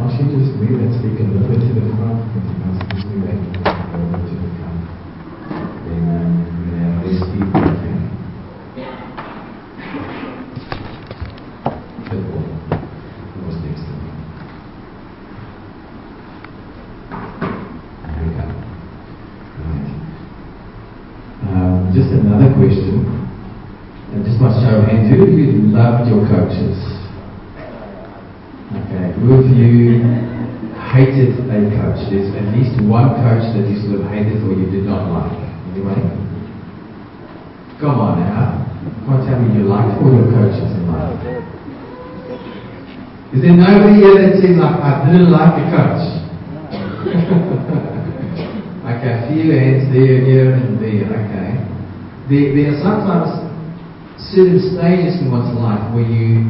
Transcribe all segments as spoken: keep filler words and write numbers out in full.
ask you to just move that speaker a little bit to the front. If you guys just move that a little bit to the front. Then um, we're going to have less people, okay? Good boy. Who was next to me? There we go. Right. Um, just another question. And just by show of hands, who of you loved your coaches? Okay, who of you hated a coach? There's at least one coach that you sort of hated or you did not like. Anybody? Come on now. You can't tell me you liked all your coaches in life. Is there nobody here that says, like, I didn't like a coach? Okay, a few hands there, here and there. Okay. There, there are sometimes certain stages in one's life where you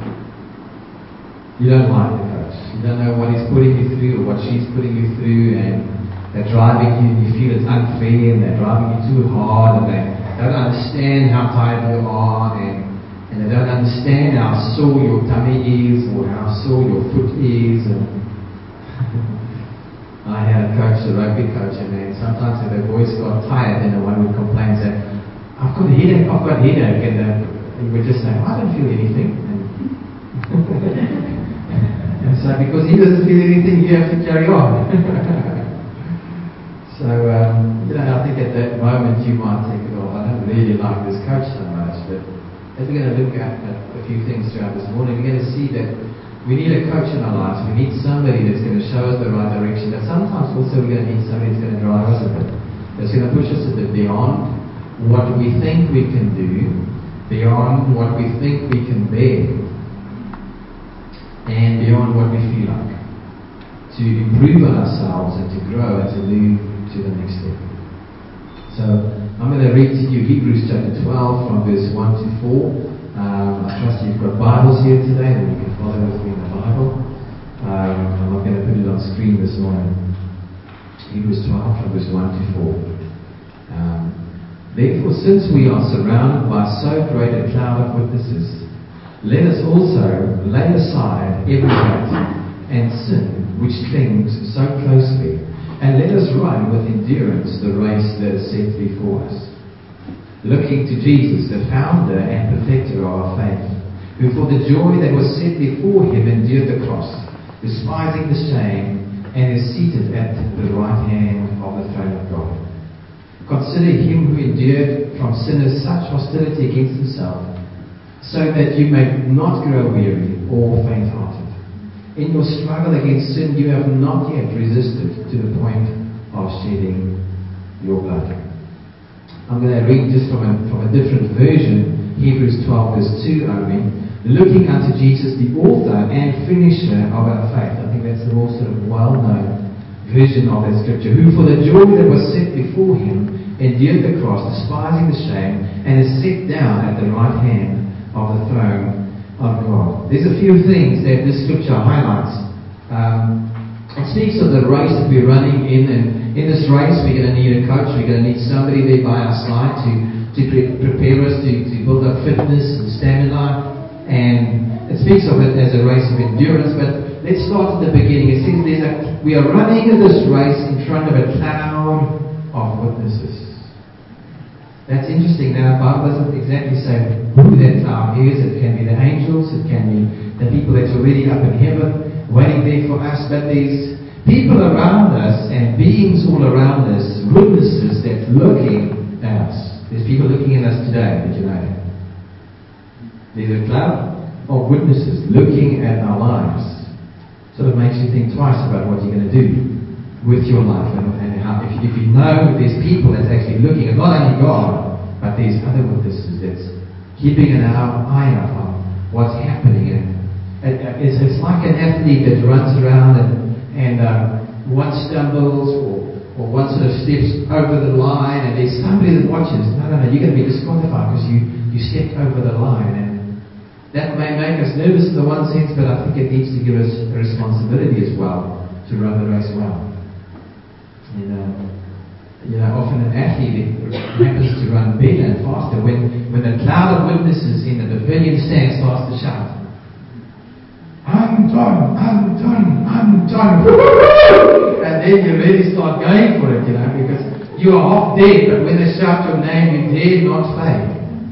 You don't like the coach. You don't know what he's putting you through or what she's putting you through, and they're driving you and you feel it's unfair and they're driving you too hard and they don't understand how tired you are and, and they don't understand how sore your tummy is or how sore your foot is. And I had a coach, a rugby coach, and man, sometimes if the boys got tired, then the one would complain and say, I've got a headache, I've got a headache, and uh, he would just say, I don't feel anything. And And so because he doesn't feel anything, you have to carry on. So, um, you know, I think at that moment you might think, oh, I don't really like this coach so much. But as we're going to look at, at a few things throughout this morning, we're going to see that we need a coach in our lives. We need somebody that's going to show us the right direction. But sometimes also we're going to need somebody that's going to drive us a bit. That's going to push us a bit beyond what we think we can do, beyond what we think we can bear, and beyond what we feel like, to improve on ourselves and to grow and to move to the next step. So I'm going to read to you Hebrews chapter twelve from verse one to four. Um, I trust you've got Bibles here today and you can follow with me in the Bible. Um, I'm not going to put it on screen this morning. Hebrews twelve from verse one to four. Um, Therefore, since we are surrounded by so great a cloud of witnesses, let us also lay aside every weight and sin which clings so closely, and let us run with endurance the race that is set before us, looking to Jesus, the founder and perfecter of our faith, who for the joy that was set before him endured the cross, despising the shame, and is seated at the right hand of the throne of God. Consider him who endured from sinners such hostility against himself, so that you may not grow weary or faint-hearted. In your struggle against sin, you have not yet resisted to the point of shedding your blood. I'm going to read just from a, from a different version, Hebrews twelve verse two only. Looking unto Jesus, the author and finisher of our faith. I think that's the more sort of well-known version of that scripture. Who for the joy that was set before him endured the cross, despising the shame, and is set down at the right hand of the throne of God. There's a few things that this scripture highlights. Um, it speaks of the race that we're running in, and in this race we're going to need a coach. We're going to need somebody there by our side to, to pre- prepare us, to, to build up fitness and stamina. And it speaks of it as a race of endurance. But let's start at the beginning. It says there's a, we are running in this race in front of a cloud of witnesses. That's interesting. Now, the Bible doesn't exactly say who that cloud is. It can be the angels. It can be the people that's already up in heaven waiting there for us. But there's people around us and beings all around us, witnesses that's looking at us. There's people looking at us today. Did you know that? There's a cloud of witnesses looking at our lives. Sort of makes you think twice about what you're going to do with your life, and, and how, if, if you know there's people that's actually looking at not only God, but there's other witnesses that's keeping an eye out on what's happening. And it, it's, it's like an athlete that runs around and, and um, one stumbles or, or one sort of steps over the line, and there's somebody that watches. No, no, no, you're going to be disqualified because you, you stepped over the line. And that may make us nervous in the one sense, but I think it needs to give us a responsibility as well to run the race well. And, uh, you know, often an athlete happens to run better and faster when, when the cloud of witnesses in the pavilion stand starts to shout, I'm done, I'm done, I'm done. And then you really start going for it, you know, because you are half dead, but when they shout your name, you dare not fail.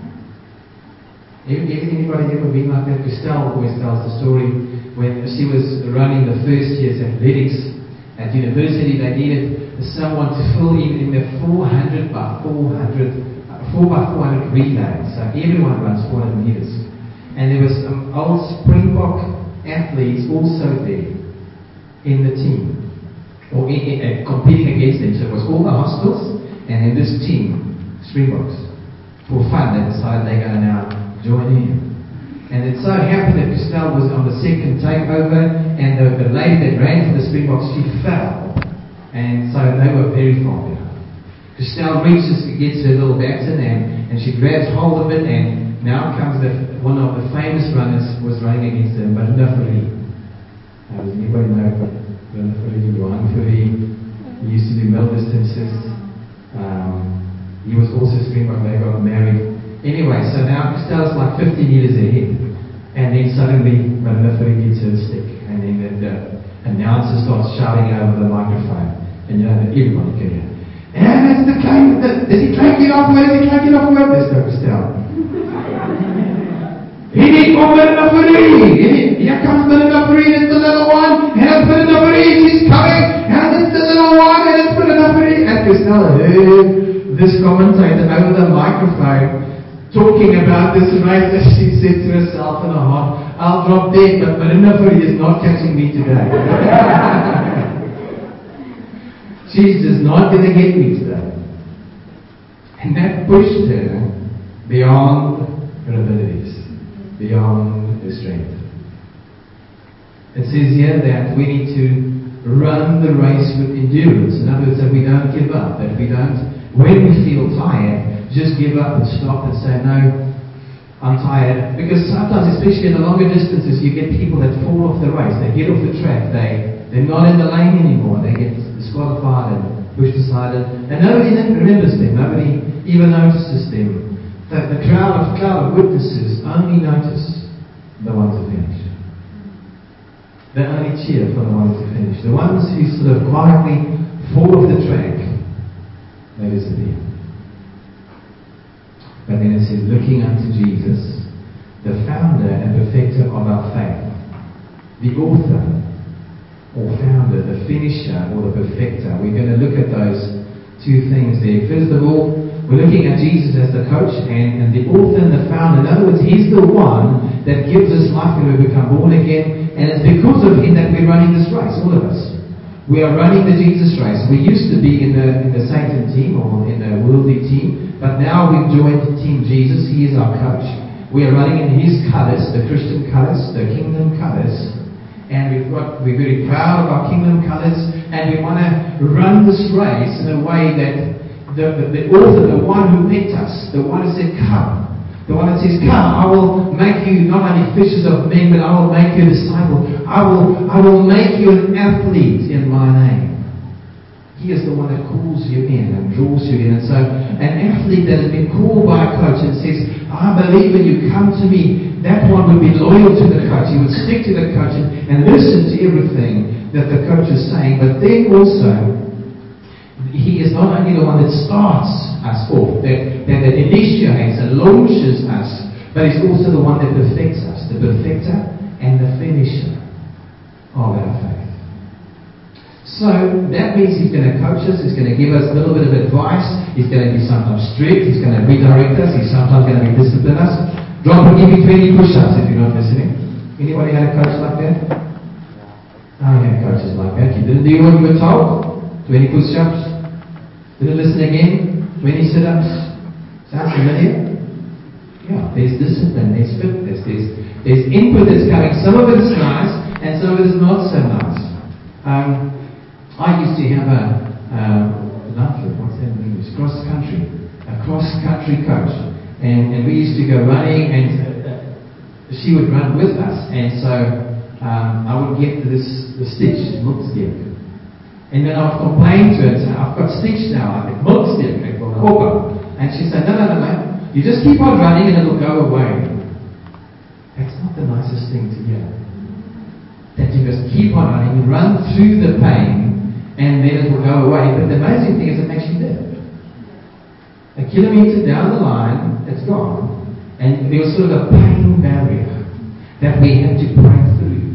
Anybody ever been like that? Christelle always tells the story when she was running the first year's athletics at university. They needed someone to fill in in the four hundred by four hundred, four by four hundred relay. So everyone runs four hundred meters. And there was some old Springbok athletes also there in the team, or in, in, uh, competing against them. So it was all the hostels and then this team, Springboks. For fun, they decided they're going to now join in. And it so happened that Christelle was on the second takeover, and the, the lady that ran for the Springboks, she fell. And so they were very far behind. Christelle reaches, gets her little baton, and, and she grabs hold of it, and now comes the, one of the famous runners was running against her, Marina Fourie. Uh, does anybody know Marina Fourie? Johan Fourie. He used to do middle distances. Um, he was also Springbok. They got married. Anyway, so now Christelle's like fifty meters ahead. And then suddenly Marina Fourie gets her stick. And then the, the announcer starts shouting over the microphone. And you know that everybody can hear. And it's the claim, the, does he claim it off word? Does he claim it off word? There's no Christelle. Here comes Marina Fourie. Here comes Marina Fourie. It's the little one. And it's Marina Fourie. She's coming. And it's the little one. And it's Marina Fourie. And Christelle heard this commentator over the microphone talking about this race, as she said to herself in her heart, I'll drop dead, but Marina Fourie is not catching me today. She's just not going to get me today. And that pushed her beyond her abilities, beyond her strength. It says here that we need to run the race with endurance. In other words, that we don't give up, that we don't, when we feel tired, just give up and stop and say, no, I'm tired. Because sometimes, especially in the longer distances, you get people that fall off the race. They get off the track. They, they're not in the lane anymore. They get disqualified and pushed aside. And, and nobody remembers them. Nobody even notices them. The, the crowd of, cloud of witnesses only notice the ones who finish. They only cheer for the ones who finish. The ones who sort of quietly fall off the track, they disappear. But then it says, looking unto Jesus, the founder and perfecter of our faith, the author or founder, the finisher or the perfecter. We're going to look at those two things there. First of all, we're looking at Jesus as the coach and, and the author and the founder. In other words, He's the one that gives us life when we become born again, and it's because of Him that we're running this race, all of us. We are running the Jesus race. We used to be in the in the Satan team or in the worldly team, but now we've joined Team Jesus. He is our coach. We are running in His colours, the Christian colours, the kingdom colours, and we've got we're very proud of our kingdom colours, and we want to run this race in a way that the, the, the author, the one who met us, the one who said, "Come." The one that says, "Come, I will make you not only fishers of men, but I will make you a disciple. I will, I will make you an athlete in my name." He is the one that calls you in and draws you in. And so, an athlete that has been called by a coach and says, "I believe when you come to me," that one would be loyal to the coach. He would stick to the coach and, and listen to everything that the coach is saying. But then also, He is not only the one that starts us off, that, that, that initiates and launches us, but He's also the one that perfects us, the perfecter and the finisher of our faith. So that means He's going to coach us, He's going to give us a little bit of advice, He's going to be sometimes strict, He's going to redirect us, He's sometimes going to be discipline us. Drop and give me twenty push-ups if you're not listening. Anybody had a coach like that? I had coaches like that. You didn't do what you were told. twenty push-ups. Didn't listen again. twenty sit-ups. Sounds familiar? Yeah, there's discipline, there's fitness, there's, there's input that's coming. Some of it is nice, and some of it is not so nice. Um, I used to have a, uh, what's that in English? Cross-country. A cross-country coach. And, and we used to go running, and uh, she would run with us. And so um, I would get this the stitch, milkstick. And then I would complain to her and say, "I've got stitch now, I get milkstick." And she said, no, no, no, no. You just keep on running and it'll go away. That's not the nicest thing to hear. you just keep on running, run through the pain, and then it will go away. But the amazing thing is it makes you live. A kilometer down the line, it's gone. And there was sort of a pain barrier that we had to break through.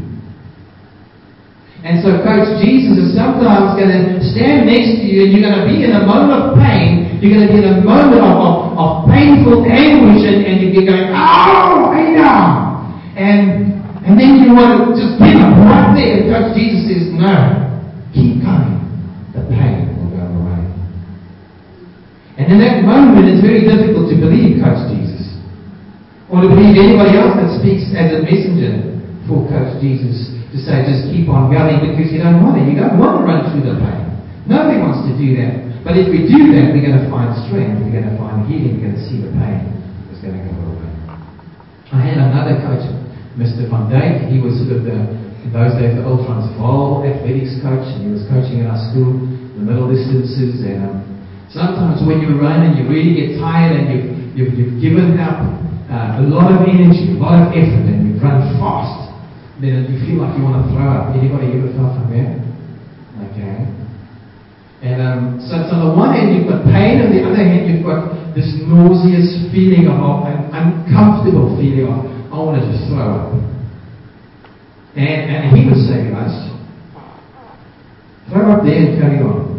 And so Coach Jesus is sometimes going to stand next to you, and you're going to be in a moment of pain. You're going to be in a moment of, of, of painful anguish, and, and you're going, "Oh, I know." And, and then you want to just give up right there. And Coach Jesus says, "No, keep going. The pain will go away." And in that moment, it's very difficult to believe Coach Jesus, or to believe anybody else that speaks as a messenger for Coach Jesus, to say just keep on going, because you don't want to. You don't want to run through the pain. Nobody wants to do that. But if we do that, we're going to find strength, we're going to find healing, we're going to see the pain is going to go away. I had another coach, Mister Van Dijk. He was sort of the, in those days, the old Transvaal athletics coach, and he was coaching in our school, the middle distances. And um, sometimes when you run and you really get tired and you've, you've, you've given up uh, a lot of energy, a lot of effort, and you run fast, then you feel like you want to throw up. Anybody ever felt like that? Okay. And um, so, so on the one hand you've got pain, on the other hand you've got this nauseous feeling of, of an uncomfortable feeling of, I want to just throw up. And, and he would say to us, throw up there and carry on.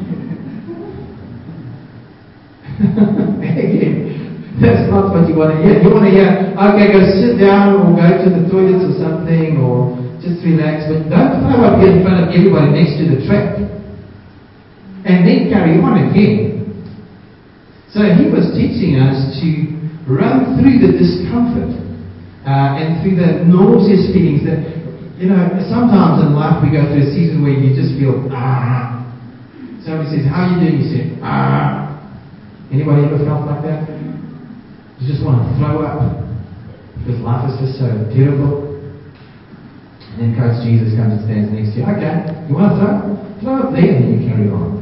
Again, that's not what you want to hear. You want to hear, okay, go sit down or go to the toilets or something, or just relax, but don't throw up here in front of everybody next to the track. And then carry on again. So he was teaching us to run through the discomfort uh, and through the nauseous feelings that, you know, sometimes in life we go through a season where you just feel, ah. Somebody says, how are you doing? You say, ah. Anybody ever felt like that? You just want to throw up because life is just so terrible. And then Coach Jesus comes and stands next to you. Okay, you want to throw? Throw up there, and then you carry on.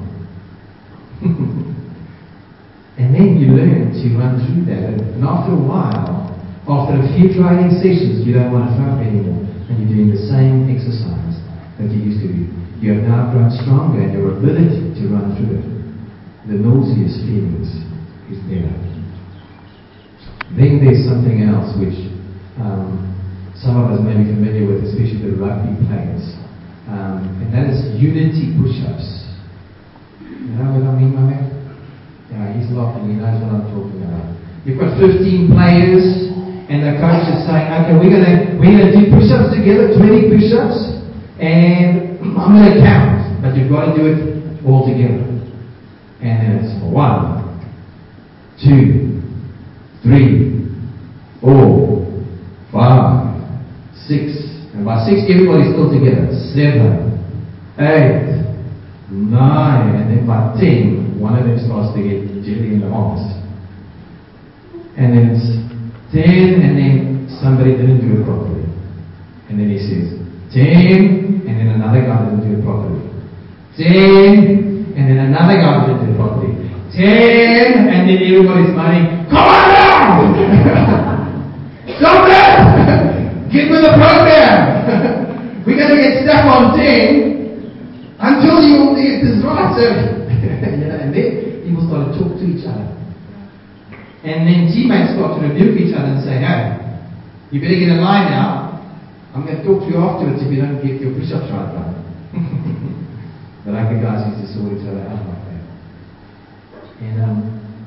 And then you learn to run through that. And after a while, after a few training sessions, you don't want to throw up anymore. And you're doing the same exercise that you used to do. You have now grown stronger, and your ability to run through it, the nauseous feelings, is better. Then there's something else which um, some of us may be familiar with, especially the rugby players. Um, and that is unity push-ups. You know what I mean by that? Yeah, he's laughing, he knows what I'm talking about. You've got fifteen players, and the coach is saying, okay, we're gonna we're gonna do push-ups together, twenty push-ups, and I'm gonna count, but you've got to do it all together. And then it's one, two, three, four, five, six, and by six everybody's still together. Seven, eight, nine, and then by ten, one of them starts to get jelly in the arms. And then it's ten, and then somebody didn't do it properly. And then he says, ten, and then another guy didn't do it properly. Ten, and then another guy didn't do it properly. Ten, and then everybody's moaning, come on now! Stop that! Get with the program! We're going to get stuck on ten until you get this right. So, you know, and then people start to talk to each other. And then teammates start to rebuke each other and say, hey, you better get in line now. I'm going to talk to you afterwards if you don't get your push-ups right now. The rugby guys used to sort each other out like that. And um,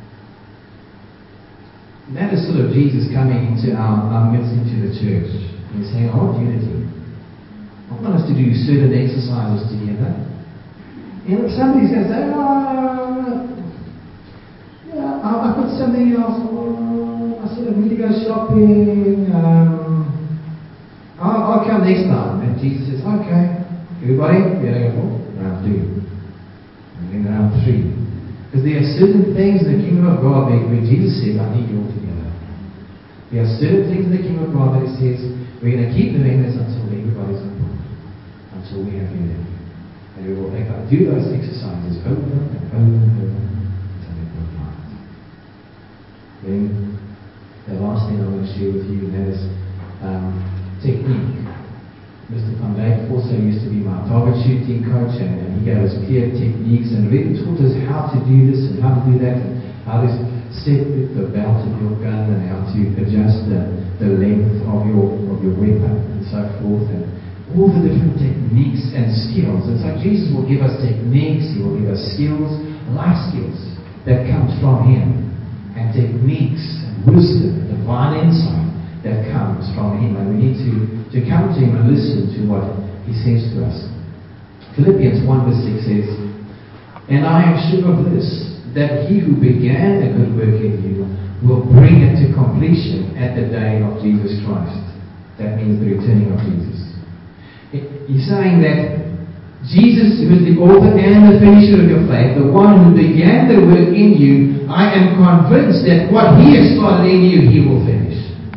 that is sort of Jesus coming into our, our midst, into the church. And he's saying, I want unity. I want us to do certain exercises together. And if somebody's going to say, oh, yeah, I've got something else. Oh, I sort of need to go shopping. Um, I'll, I'll come next time. And Jesus says, okay, everybody, we're going to go for round two. And then round three. Because there are certain things in the kingdom of God where, where Jesus said, I need you all together. There are certain things in the kingdom of God that He says, we're going to keep doing this until everybody's on board, until we have unity. And we will do those exercises over and over and over until they work right. Then, the last thing I want to share with you, and that is um, technique. Mister Van Dijk also used to be my target shooting coach, and, and he gave us clear techniques and really taught us how to do this and how to do that, and how to set the belt of your gun and how to adjust the, the length of your of your weapon and so forth, and all the different techniques and skills. And so Jesus will give us techniques, He will give us skills, life skills that comes from Him, and techniques and wisdom, divine insight that comes from Him. And we need to, to come to Him and listen to what He says to us. Philippians one verse six says, "And I am sure of this, that He who began a good work in you will bring it to completion at the day of Jesus Christ." That means the returning of Jesus. He's saying that Jesus, who is the author and the finisher of your faith, the one who began the work in you, I am convinced that what He has started in you, He will finish.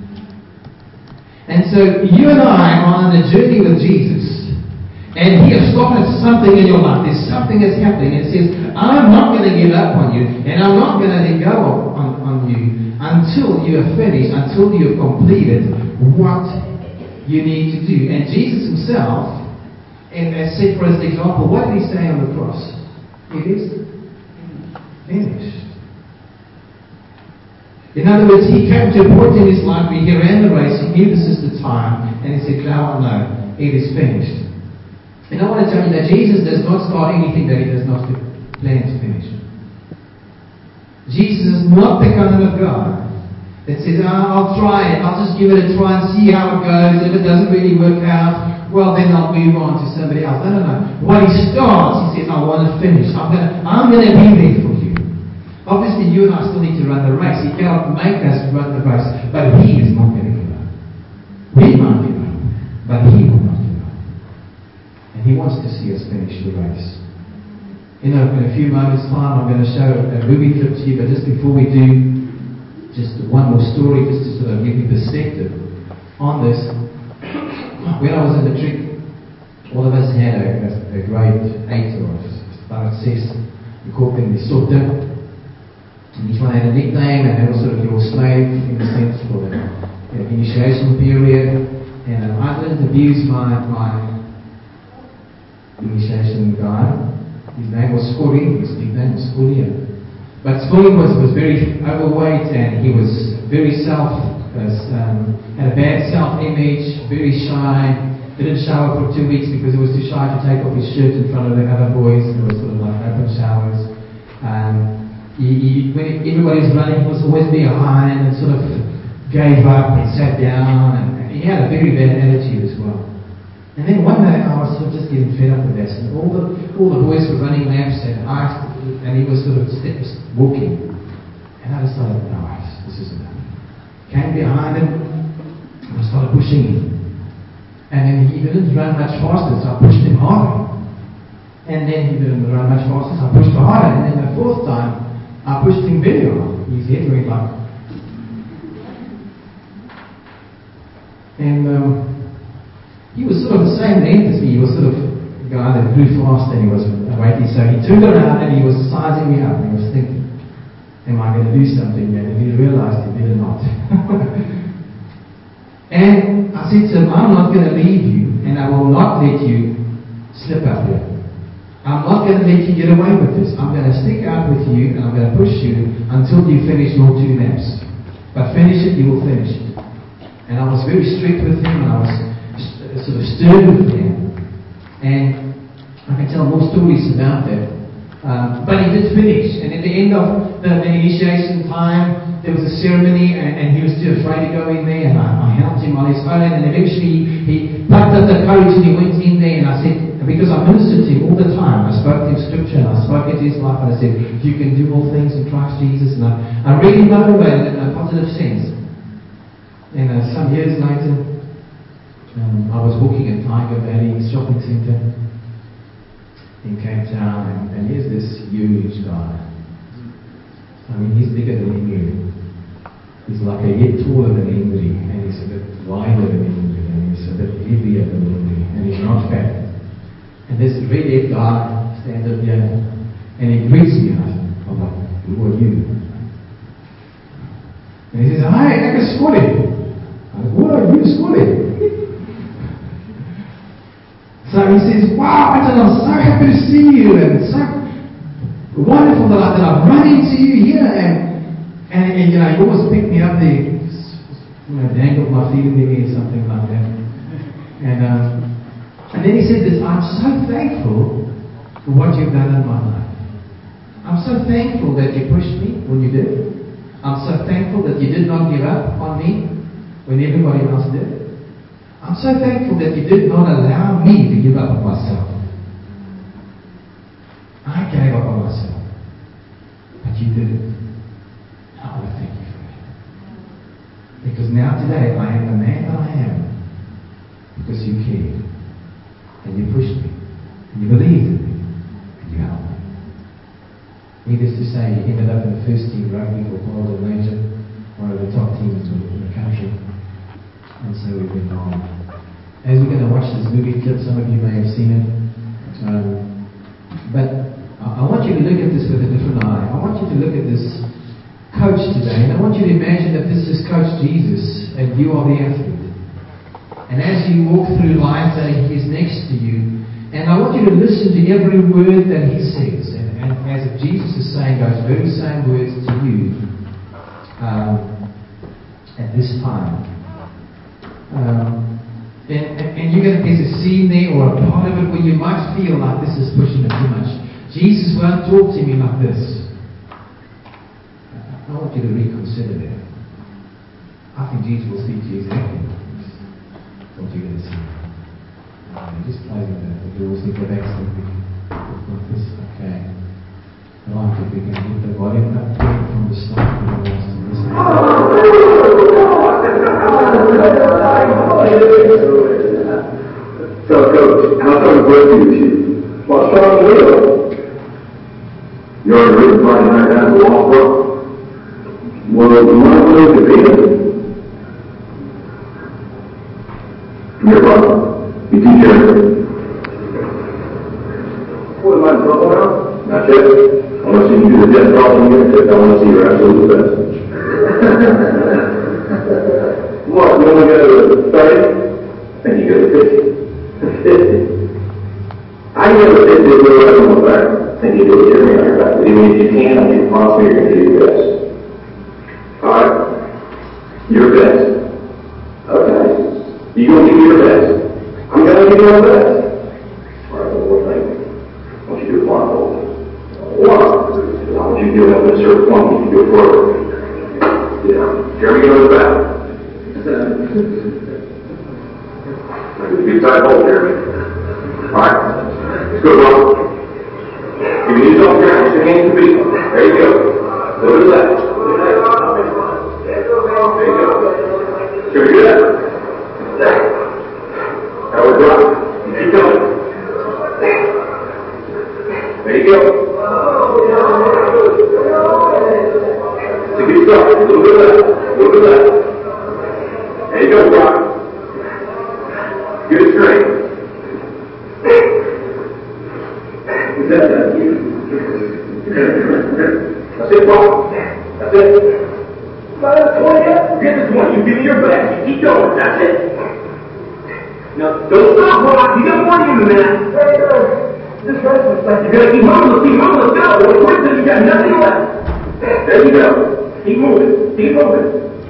And so you and I are on a journey with Jesus, and He has started something in your life. There's something that's happening, and it says, I'm not going to give up on you, and I'm not going to let go on, on you until you have finished, until you have completed what you need to do. And Jesus Himself, and as said for us example, what did He say on the cross? It is finished. In other words, He came to a point in His life where He ran the race, He knew this is the time, and He said, "Cloud, no, it is finished." And I want to tell you that Jesus does not start anything that He does not plan to finish. Jesus is not the kind of God that says, oh, I'll try it, I'll just give it a try and see how it goes. If it doesn't really work out, well then I'll move on to somebody else. No, no, no. What He starts, He says, I want to finish. I'm going to, I'm going to be there for you. Obviously, you and I still need to run the race. He cannot make us run the race, but He is not going to give up. We might give up, but He will not give up. And He wants to see us finish the race. You know, in a few moments' time, I'm going to show a movie clip to you, but just before we do, just one more story, just to sort of give you perspective on this. When I was in matric, all of us had a, a, a grade eight or about six. We called them the Sutta. And each one had a nickname, and they were sort of your slave in a sense for the you know, initiation period. And um, I didn't abuse my, my initiation guy. His name was Skori, his nickname was Skori. But Skori was, was very overweight, and he was very self, uh, um, had a bad self-image, very shy, didn't shower for two weeks because he was too shy to take off his shirt in front of the other boys. There was sort of like open showers. Um, he, he, when everybody was running, he was always behind and sort of gave up and sat down, and, and he had a very bad attitude as well. And then one day I was sort of just getting fed up with this, and all the all the boys were running laps, and I and he was sort of steps walking, and I decided, no, this isn't it. Came behind him, and I started pushing him, and then he didn't run much faster, so I pushed him harder, and then he didn't run much faster, so I pushed harder, and then the fourth time I pushed him very hard. His head went like, and um, he was sort of the same length as me. He was sort of a guy that grew fast, and he was weighty. So he turned around and he was sizing me up, and he was thinking, am I going to do something yet? And he realized he did not. And I said to him, I'm not going to leave you, and I will not let you slip up here. I'm not going to let you get away with this. I'm going to stick out with you, and I'm going to push you until you finish your two laps. But finish it, you will finish it. And I was very strict with him, and I was sort of stern with him. And I can tell more stories about that. Um, but he did finish. And at the end of the, the initiation time, there was a ceremony, and, and he was too afraid to go in there, and I, I helped him on his own, and eventually he plucked up the courage and he went in there, and I said, because I ministered to him all the time, I spoke to him scripture, and I spoke into his life, and I said, you can do all things in Christ Jesus, and I, I really motivated him in a positive sense. And uh, some years later, um, I was walking in Tiger Valley shopping centre in Cape Town, and, and here's this huge guy. I mean, he's bigger than Henry. He's like a head taller than Henry, and he's a bit wider than Henry, and he's a bit heavier than Henry, and he's not fat. And this red-haired guy stands up here, and he greets me, and I'm like, who are you? And he says, hi, ek is Skori. I said, who are you, Skori? So he says, wow, I I'm so happy to see you, and it's so wonderful that, I, that I've run into you here, and, and, and you know, he almost picked me up there, you know, dangled my feet in the air, something like that. And, um, and then he said this, I'm so thankful for what you've done in my life. I'm so thankful that you pushed me when you did. I'm so thankful that you did not give up on me when everybody else did. I'm so thankful that you did not allow me to give up on myself. I gave up on myself, but you didn't. I want to thank you for that. Because now today I am the man that I am because you cared, and you pushed me, and you believed in me, and you helped me. Needless to say, he ended up in the first team rugby for Boyle Major, one of the top teams in the country. And so we went on. As we're going to watch this movie clip, some of you may have seen it. Um, but I, I want you to look at this with a different eye. I want you to look at this coach today, and I want you to imagine that this is Coach Jesus, and you are the athlete. And as you walk through life, that he is next to you, and I want you to listen to every word that he says. And, and as if Jesus is saying those very same words to you um, at this time. Um, and, and, and you're going to get a scene there or a part of it where you might feel like this is pushing it too much. Jesus won't talk to me like this. I want you to reconsider that. I think Jesus will speak to you exactly what you're going to see. Uh, just closing the, the doors, we go back something like this. Okay. Right, if we can get the volume up from the start, we don't want to listen. So, Coach, how come with you? Well, strong will. You already written Friday night down the law book. Well, you want to know the opinion? Your brother. You teach everything. What am I in trouble now? Not yet. I want to see you do the best job you get. I want to see your absolute best. What? You only got a thirty? I think you got a fifty. fifty. I never did this with a on my back. I think you do it with your hand on your back. But even if you can, I mean, promise me you're going to do your best. Alright? Your best. Okay. You're going to give your best. I'm going to give you my best. Alright, one more thing. I want you to do a blindfold. What? I want you to do it up at a certain point. You can do it further. Yeah. Jeremy, get on the back. Get tight hold, Jeremy. Alright. Good one. If you need off the ground, your hands to beat. There you go. Go to the left. There you go. Can we do that? Now we're done. You keep going. There you go. It's a good start. A little bit left. A little bit left. There you go, Brock. Good strength. Is that that? That's it, Brock. That's it. Forget the twenty. You give me your best. You keep going. That's it. Now, don't stop, Brock. You got more than that. Hey, this rest is like you're gonna keep moving. Keep moving. Let's go. Let's quit till you got nothing left. There you go. Keep moving. Keep moving.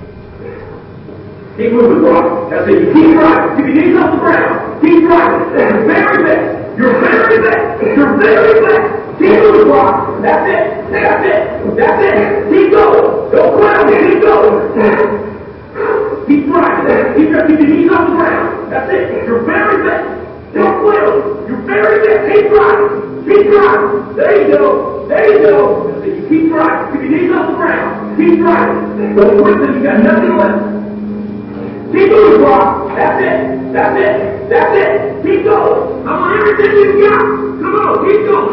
Keep moving, Brock. That's it. You keep driving. Keep your knees off the ground. Keep driving. Your very best. Your very best. Your very best. Keep moving, Brock. That's it. That's it. That's it. Keep going. Don't quit on me. Keep going. Keep driving. Keep, keep your knees off the ground. That's it. Your very best. Don't quit on me. Your very best. Keep driving. Keep driving. There you go. There you go. That's it. You keep driving. Keep your knees off the ground. Keep driving. Don't quit till you got nothing left. Keep moving, Brock. That's it. That's it. That's it. Keep going. I want everything you've got. Come on. Keep going.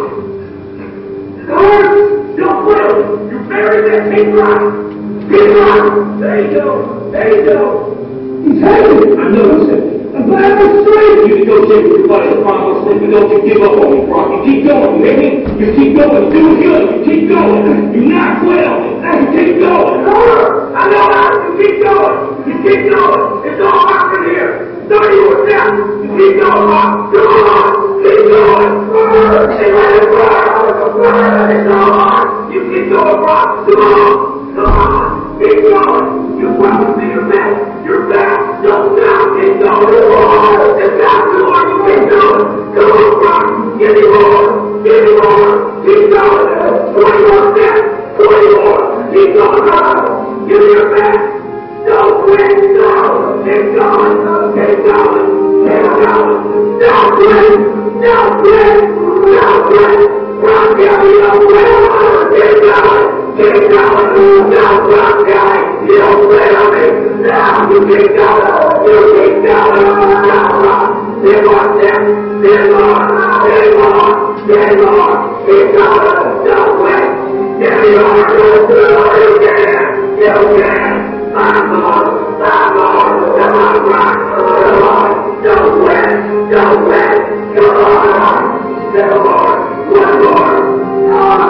Don't quit. You're very best. Keep driving. Keep driving. There you go. There you go. He's hanging. I know he's hanging. I'm glad I'm straight. You can go shake with your buddy. I'm going to sleep, but don't you give up on me, Brock. You keep going. You hear me? You keep going. You're doing good. You keep going. You not quit on me. You keep going. I know how. You keep going. You keep going. It's all out from here. thirty more steps. You keep going, Rock. Come on. Keep going. Burn. Keep let it burn. Burn. It's so hard. You keep going, Rock. Come on. Come on. Keep going. You promised me your best. Your best. Don't stop. Keep going. More. It's not too hard. You keep going. Come on, Rock. Give me more. Give me more. Keep going. twenty more steps. twenty more. Keep going, Rock. Give me your best. Don't quit. No. Keep going. Keep going. Keep going. Don't quit. Don't quit. Don't quit. Rock, give me your best. Keep going. Keep going. Don't stop, guys. You don't quit on me. No. You keep going. You keep going. No, Rock. Ten more steps. Ten more. Ten more. Ten more. Keep going. Don't quit. Give me your best. You can. You can. Five more. Five more. Come on, Rock. Come on. Don't quit. Don't quit. Come on. Seven more. One more. Ah.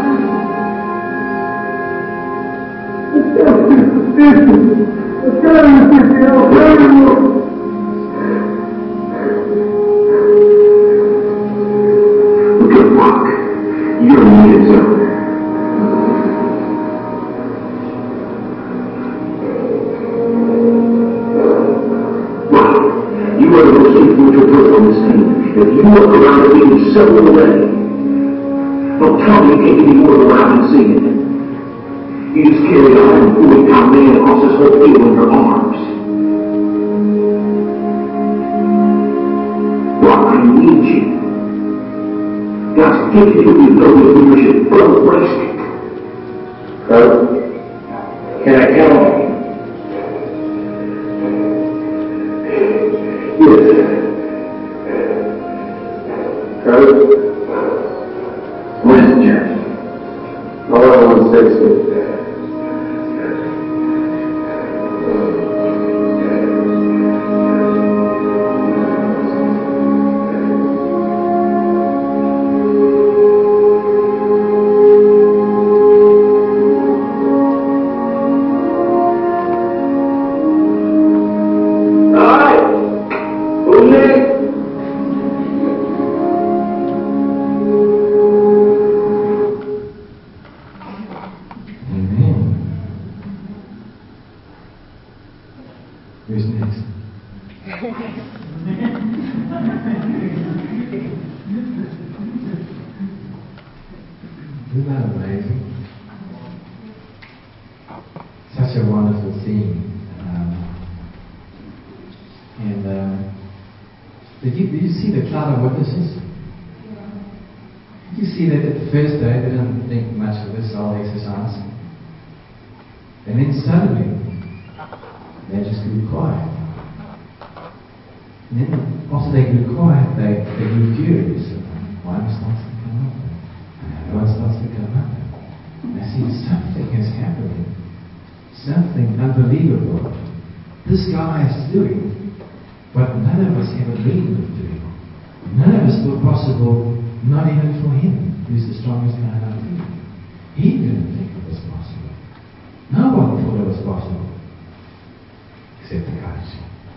Good luck. You're needed, sir. You are the most influential person on this team. If you look around the team several away, don't tell me you can't give me more than what I've been seeing. You just carry a one hundred forty pound man across this whole field in your arms. Rock, I need you. God's gifted you with the ability of leadership. Don't waste it. Kurt, can I count on you? Kurt? What is it, Jerry? eleven sixty. Isn't that amazing? Such a wonderful scene. Um, and um, did you did you see the cloud of witnesses? Did you see that at the first day they didn't think much of this whole exercise? And then suddenly they just grew quiet. And then after they grew quiet, they, they grew furious. One starts to come up. Everyone starts to come up. And I see something is happening. Something unbelievable. This guy is doing what none of us ever dreamed of doing. None of us thought possible, not even for him, who's the strongest guy in our team. He didn't think it was possible. No one thought it was possible. Except the coach.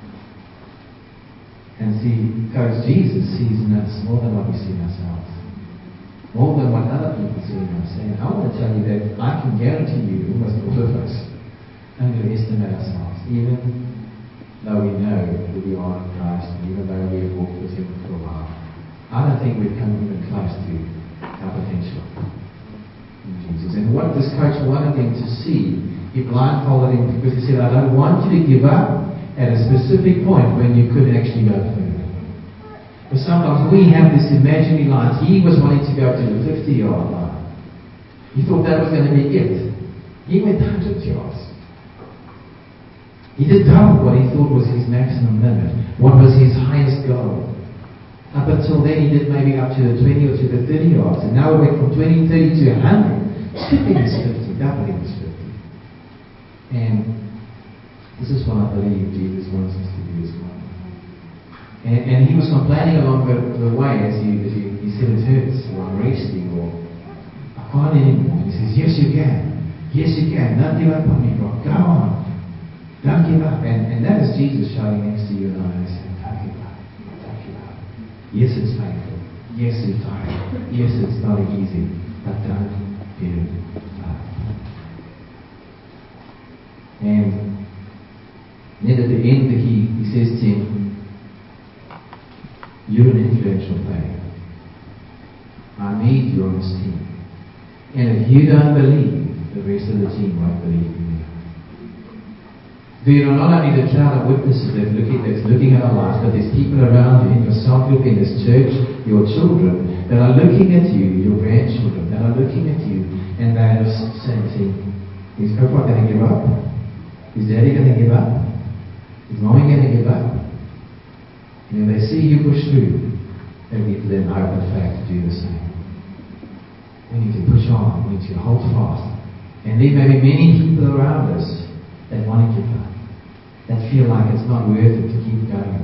And see, Coach Jesus sees in us more than what we see in ourselves. More than what other people see in us. And I want to tell you that I can guarantee you, almost all of us, underestimate ourselves. Even though we know who we are in Christ, and even though we have walked with Him for a while, I don't think we've come even close to our potential in Jesus. And what this coach wanted him to see, he blindfolded him because he said, I don't want you to give up at a specific point when you could actually go further. Because sometimes we have this imaginary line. He was wanting to go to the fifty-yard line. He thought that was going to be it. He went one hundred yards. He did double what he thought was his maximum limit. What was his highest goal? Up until then, he did maybe up to the twenty or to the thirty yards. And now we went from twenty, thirty to one hundred. Skipping his fifty, doubling his fifty. And this is what I believe Jesus wants us to do as well. And, and he was complaining along the, the way as he, as he, he said it hurts, or I'm resting, or I can't anymore. And he says, yes you can. Yes you can. Don't give up on me, God. Go on. Don't give up. And, and that is Jesus shouting next to you you and I and say, take it up, take it up. Yes, it's painful. Yes, it's tiring. Yes, it's not easy. But don't give up. And then at the end, he, he says to him, you're an influential player. I need you on this team. And if you don't believe, the rest of the team won't believe in you. There are not only the cloud of witnesses that looking, that's looking at our lives, but there's people around you, in your cell group, in this church, your children, that are looking at you, your grandchildren, that are looking at you, and they are saying to you, is Papa going to give up? Is Daddy going to give up? Is Mommy going to give up? And if they see you push through, it gives them hope and faith to do the same. We need to push on. We need to hold fast. And there may be many people around us that want to give up, that feel like it's not worth it to keep going.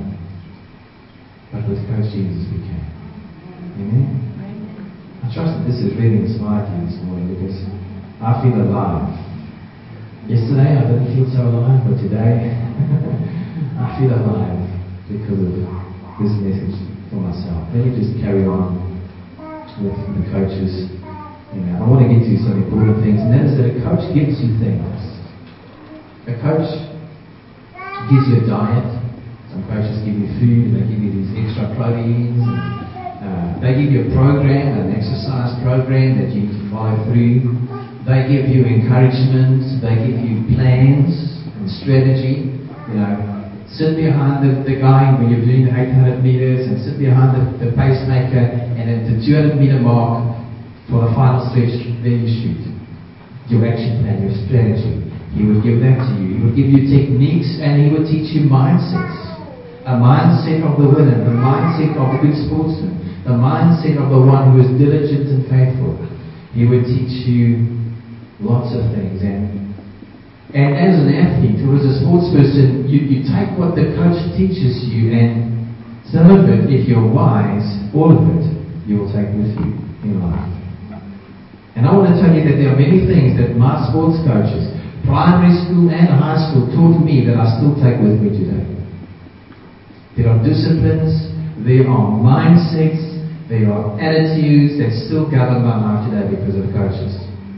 But with Coach Jesus we can. Amen? I trust that this has really inspired you this morning, because I feel alive. Yesterday I didn't feel so alive, but today I feel alive because of this message for myself. Let me just carry on with the coaches. You know, I want to get to some important things, and that is that a coach gives you things. A coach gives you a diet. Some coaches give you food, and they give you these extra proteins. And, uh, they give you a program, an exercise program that you need to follow through. They give you encouragement. They give you plans and strategy. You know, sit behind the, the guy when you're doing the eight hundred meters, and sit behind the, the pacemaker, and at the two hundred meter mark for the final stretch, then you shoot. Your action plan, your strategy. He would give that to you. He would give you techniques, and he would teach you mindsets. A mindset of the winner, the mindset of the good sportsman, the mindset of the one who is diligent and faithful. He would teach you lots of things. And And as an athlete or as a sports person, you, you take what the coach teaches you, and some of it, if you're wise, all of it, you will take with you in life. And I want to tell you that there are many things that my sports coaches, primary school and high school, taught me that I still take with me today. There are disciplines, there are mindsets, there are attitudes that still govern my life today because of coaches.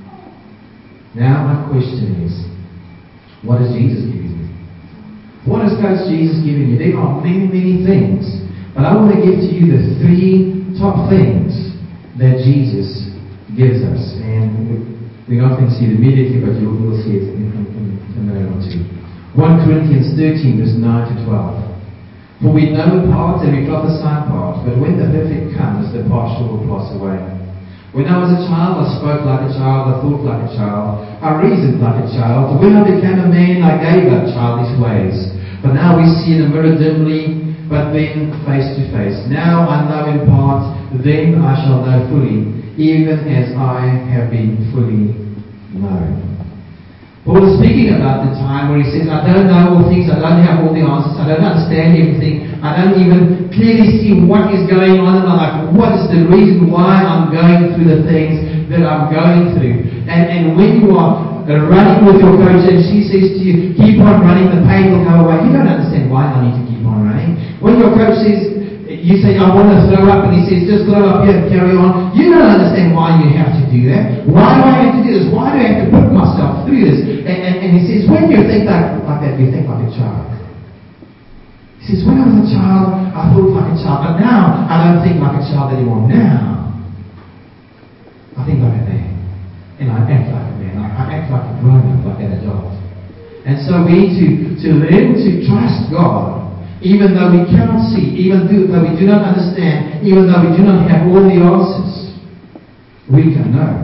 Now my question is, what is Jesus giving you? What is Coach Jesus giving you? There are many, many things. But I want to give to you the three top things that Jesus gives us. And we're not going to see it immediately, but you'll, you'll see it in, in, in a minute or two. First Corinthians thirteen, verse nine to twelve. For we know in part and we prophesy in part, but when the perfect comes, the partial will pass away. When I was a child, I spoke like a child, I thought like a child, I reasoned like a child. When I became a man, I gave up childish ways. But now we see in a mirror dimly, but then face to face. Now I know in part, then I shall know fully, even as I have been fully known. Paul is speaking about the time where he says, I don't know all things, I don't have all the answers, I don't understand everything, I don't even clearly see what is going on in my life, what is the reason why I'm going through the things that I'm going through. And, and when you are running with your coach and she says to you, keep on running, the pain will go away, you don't understand why I need to keep on running. When your coach says, you say, I want to throw up, and he says, just throw up here and carry on. You don't understand why you have to do that. Why do I have to do this? Why do I have to put myself through this? And, and, and he says, when you think like, like that, you think like a child. He says, when I was a child, I thought like a child. But now, I don't think like a child anymore. Now, I think like a man. And I act like a man. I, I act like a grown-up, like an adult. And so we need to, to learn to trust God. Even though we cannot see, even though we do not understand, even though we do not have all the answers, we can know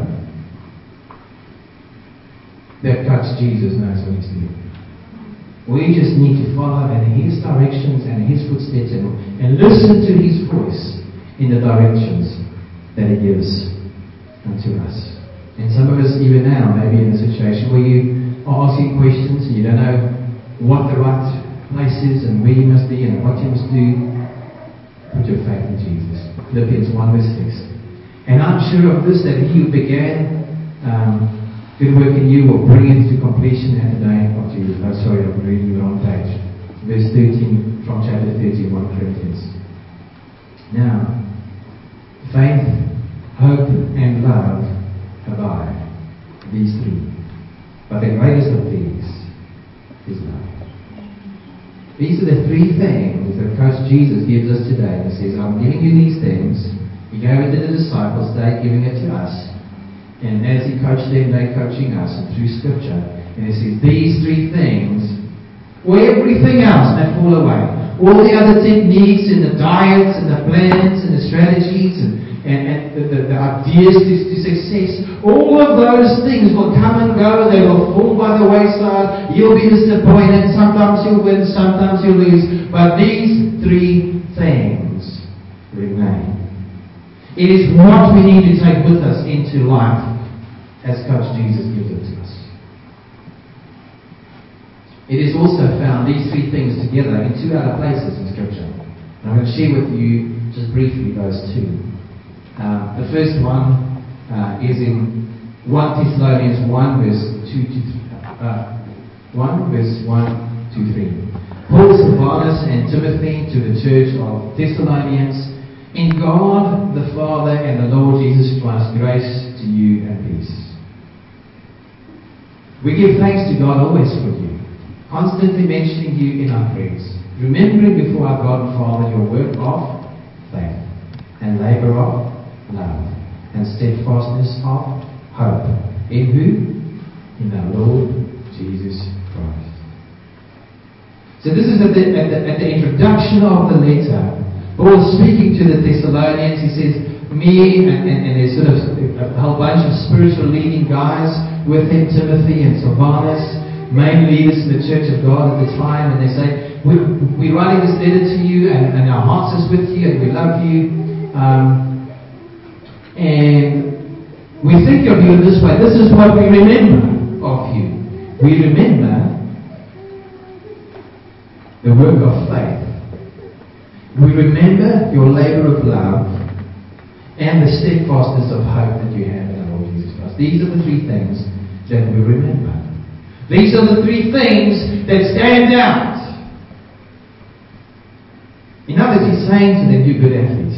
that Coach Jesus knows what he's doing. We just need to follow in his directions and his footsteps and, and listen to his voice in the directions that he gives unto us. And some of us even now may be in a situation where you are asking questions and you don't know what the right places and where you must be and what you must do. Put your faith in Jesus. Philippians one verse six. And I'm sure of this, that he who began um, good work in you will bring it to completion at the day of Jesus. Oh, sorry, I'm reading the wrong page. verse thirteen from chapter thirteen, First Corinthians. Now, faith, hope, and love abide, these three. But the greatest of these is love. These are the three things that Coach Jesus gives us today. He says, I'm giving you these things. He gave it to the disciples, they're giving it to us. And as He coached them, they're coaching us through Scripture. And He says, these three things, or everything else may fall away. All the other techniques and the diets and the plans and the strategies and, and, and the, the, the ideas to, to success, all of those things will come and go. They will fall by the wayside. You'll be disappointed. Sometimes you'll win, sometimes you'll lose. But these three things remain. It is what we need to take with us into life as Coach Jesus gives it to us. It is also found, these three things together, in two other places in Scripture. And I'm going to share with you just briefly those two. Uh, the first one uh, is in First Thessalonians one, verse two to three. Uh, one, verse one to three. Paul, Silvanus, and Timothy to the church of Thessalonians, in God the Father and the Lord Jesus Christ, grace to you and peace. We give thanks to God always for you, constantly mentioning you in our prayers, remembering before our God and Father your work of faith, and labour of love, and steadfastness of hope. In who? In our Lord Jesus Christ. So this is at the, at the, at the introduction of the letter. Paul speaking to the Thessalonians. He says, me and, and, and there's sort of a whole bunch of spiritual leading guys with him, Timothy and Silvanus, main leaders in the church of God at the time, and they say, we, we're writing this letter to you, and, and our hearts is with you, and we love you, um, and we think of you in this way. This is what we remember of you. We remember the work of faith. We remember your labour of love and the steadfastness of hope that you have in our Lord Jesus Christ. These are the three things that we remember. These are the three things that stand out. In other words, He's saying to them, you good athletes,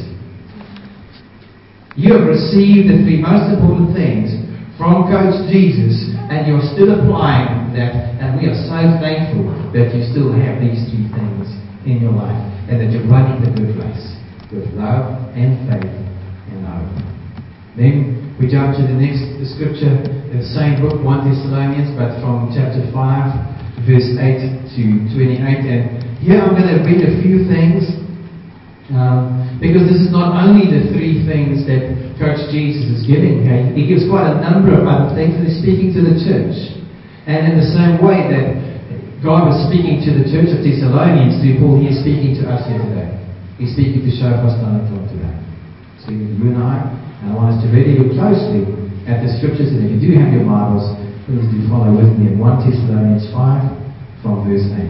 you have received the three most important things from Coach Jesus, and you're still applying that, and we are so thankful that you still have these three things in your life, and that you're running the good race with love and faith and hope. Then we jump to the next scripture, the same book, First Thessalonians, but from chapter five, verse eight to twenty-eight. And here I'm going to read a few things, um, because this is not only the three things that Coach Jesus is giving. Okay? He gives quite a number of other things, and he's speaking to the church. And in the same way that God was speaking to the church of Thessalonians through Paul, He is speaking to us here today. He's speaking to Shofar-Stanaton today. Speaking to you and I. And I want us to really look closely at the scriptures. And if you do have your Bibles, please do follow with me in First Thessalonians five from verse eight.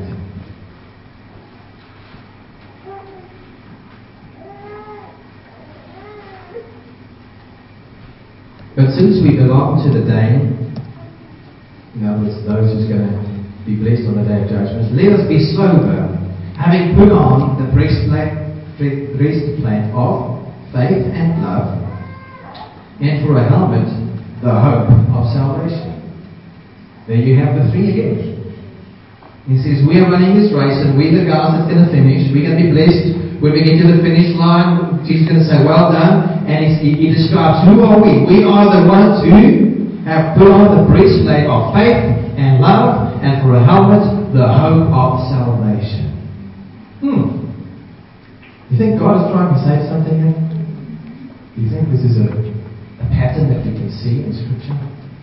But since we belong to the day, in other words, those who's going to be blessed on the day of judgment, let us be sober, having put on the breastplate, breastplate of faith and love, and for a helmet, the hope of salvation. There you have the three again. He says, we are running this race, and we're the guys that's going to finish. We're going to be blessed. When we get to the finish line, Jesus is going to say, well done. And he, he describes, who are we? We are the ones who have put on the breastplate of faith and love, and for a helmet, the hope of salvation. Hmm. You think God is trying to say something here? Do you think this is a, a pattern that we can see in Scripture?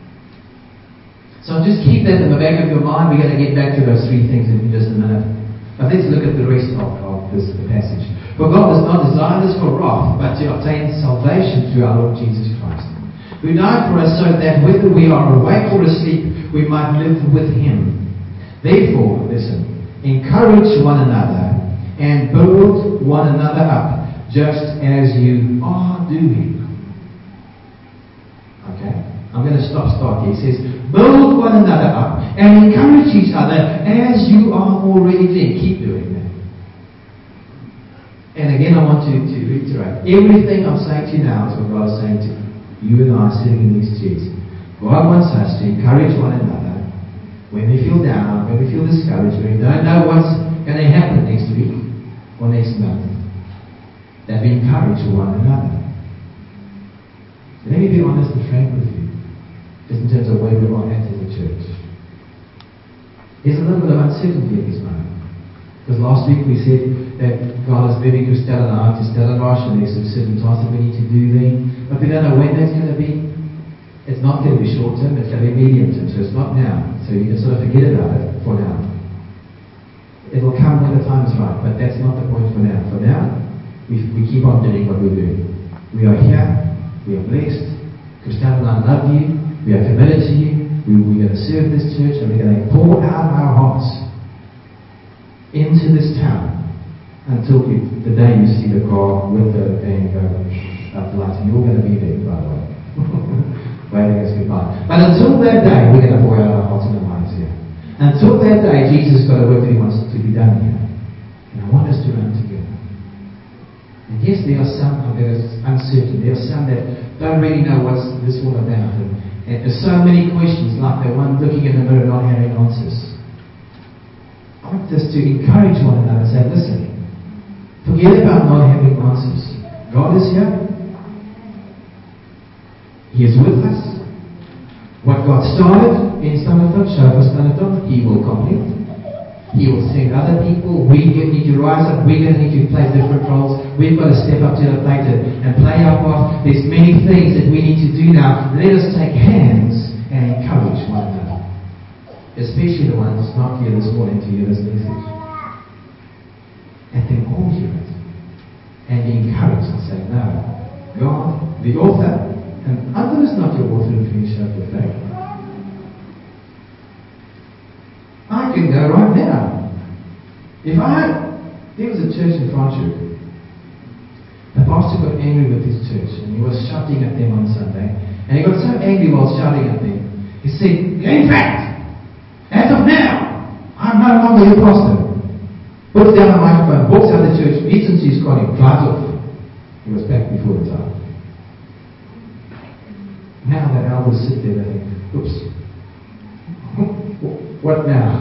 So just keep that in the back of your mind. We're going to get back to those three things in just a minute. But let's look at the rest of, of this the passage. For God does not design us for wrath, but to obtain salvation through our Lord Jesus Christ, who died for us so that whether we are awake or asleep, we might live with Him. Therefore, listen, encourage one another and build one another up, just as you are doing. Okay? I'm going to stop start here. He says, build one another up, and encourage each other as you are already doing. Keep doing that. And again, I want to, to reiterate, everything I'm saying to you now is what God is saying to you and I sitting in these chairs. God wants us to encourage one another when we feel down, when we feel discouraged, when we don't know what's going to happen next week or next month, that we encourage one another. Let me be honest and frank with you, just in terms of where we are at as a church. There's a little bit of uncertainty at this moment. Because last week we said that God is moving Christelle and I to Stellenbosch, and there's some certain tasks that we need to do there. But we don't know when that's going to be. It's not going to be short term, it's going to be medium term, so it's not now. So you can sort of forget about it for now. It'll come when the time is right, but that's not the point for now. For now, we, we keep on doing what we're doing. We are here, we are blessed. Christelle and I love you, we are committed to you, we, we're going to serve this church, and we're going to pour out our hearts into this town until we, the day you see the car with the thing go up lights. And you're going to be there, by the way. Waving us goodbye. But until that day, we're going to pour out our hearts and our minds here. Until that day, Jesus has got a work that He wants to be done here. And I want us to run together. And yes, there are some that are uncertain. There are some that don't really know what's this all about. And, and there's so many questions, like the one looking in the mirror not having answers. I want us to encourage one another and say, listen, forget about not having answers. God is here. He is with us. What God started in Standerton, Shofar Standerton, He will complete. He will send other people. We need to rise up. We're going to need to play different roles. We've got to step up to the plate and, and play our part. There's many things that we need to do now. Let us take hands and encourage one another. Especially the ones not here this morning to hear this message. Let them all hear it. And be encouraged and say, no, God, the author, and other is not your author and finisher of your faith. I can go right now. If I, there was a church in Franschhoek. The pastor got angry with his church and he was shouting at them on Sunday. And he got so angry while shouting at them. He said, in fact, as of now, I'm no longer your pastor. Puts down the microphone, walks out of the church, eats and sees Connie, drives off. He was back before the time. Now the elders sit there and think, oops, what now?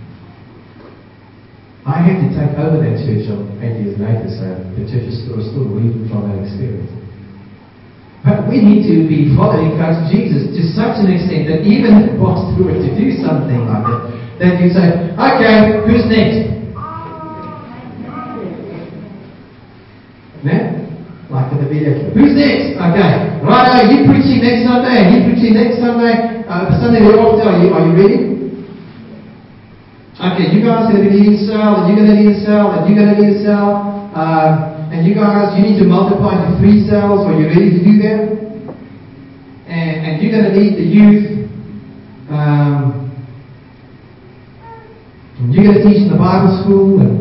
I had to take over that church eight years later, so the church is still, still reading from that experience. But we need to be following Christ Jesus to such an extent that even if the pastor were to do something like that, that you say, okay, who's next? Yeah? Like in the video clip. Who's next? Okay. Right, you preaching next Sunday, and you preaching next Sunday. Uh, the Sunday after, are you, are you ready? Okay, you guys are going to be leading cell, and you're going to lead a cell, and you're going to lead a cell. Um, And you guys, you need to multiply to three cells. Are you ready to do that? And, and you're going to lead the youth. Um, and you're going to teach in the Bible school. And,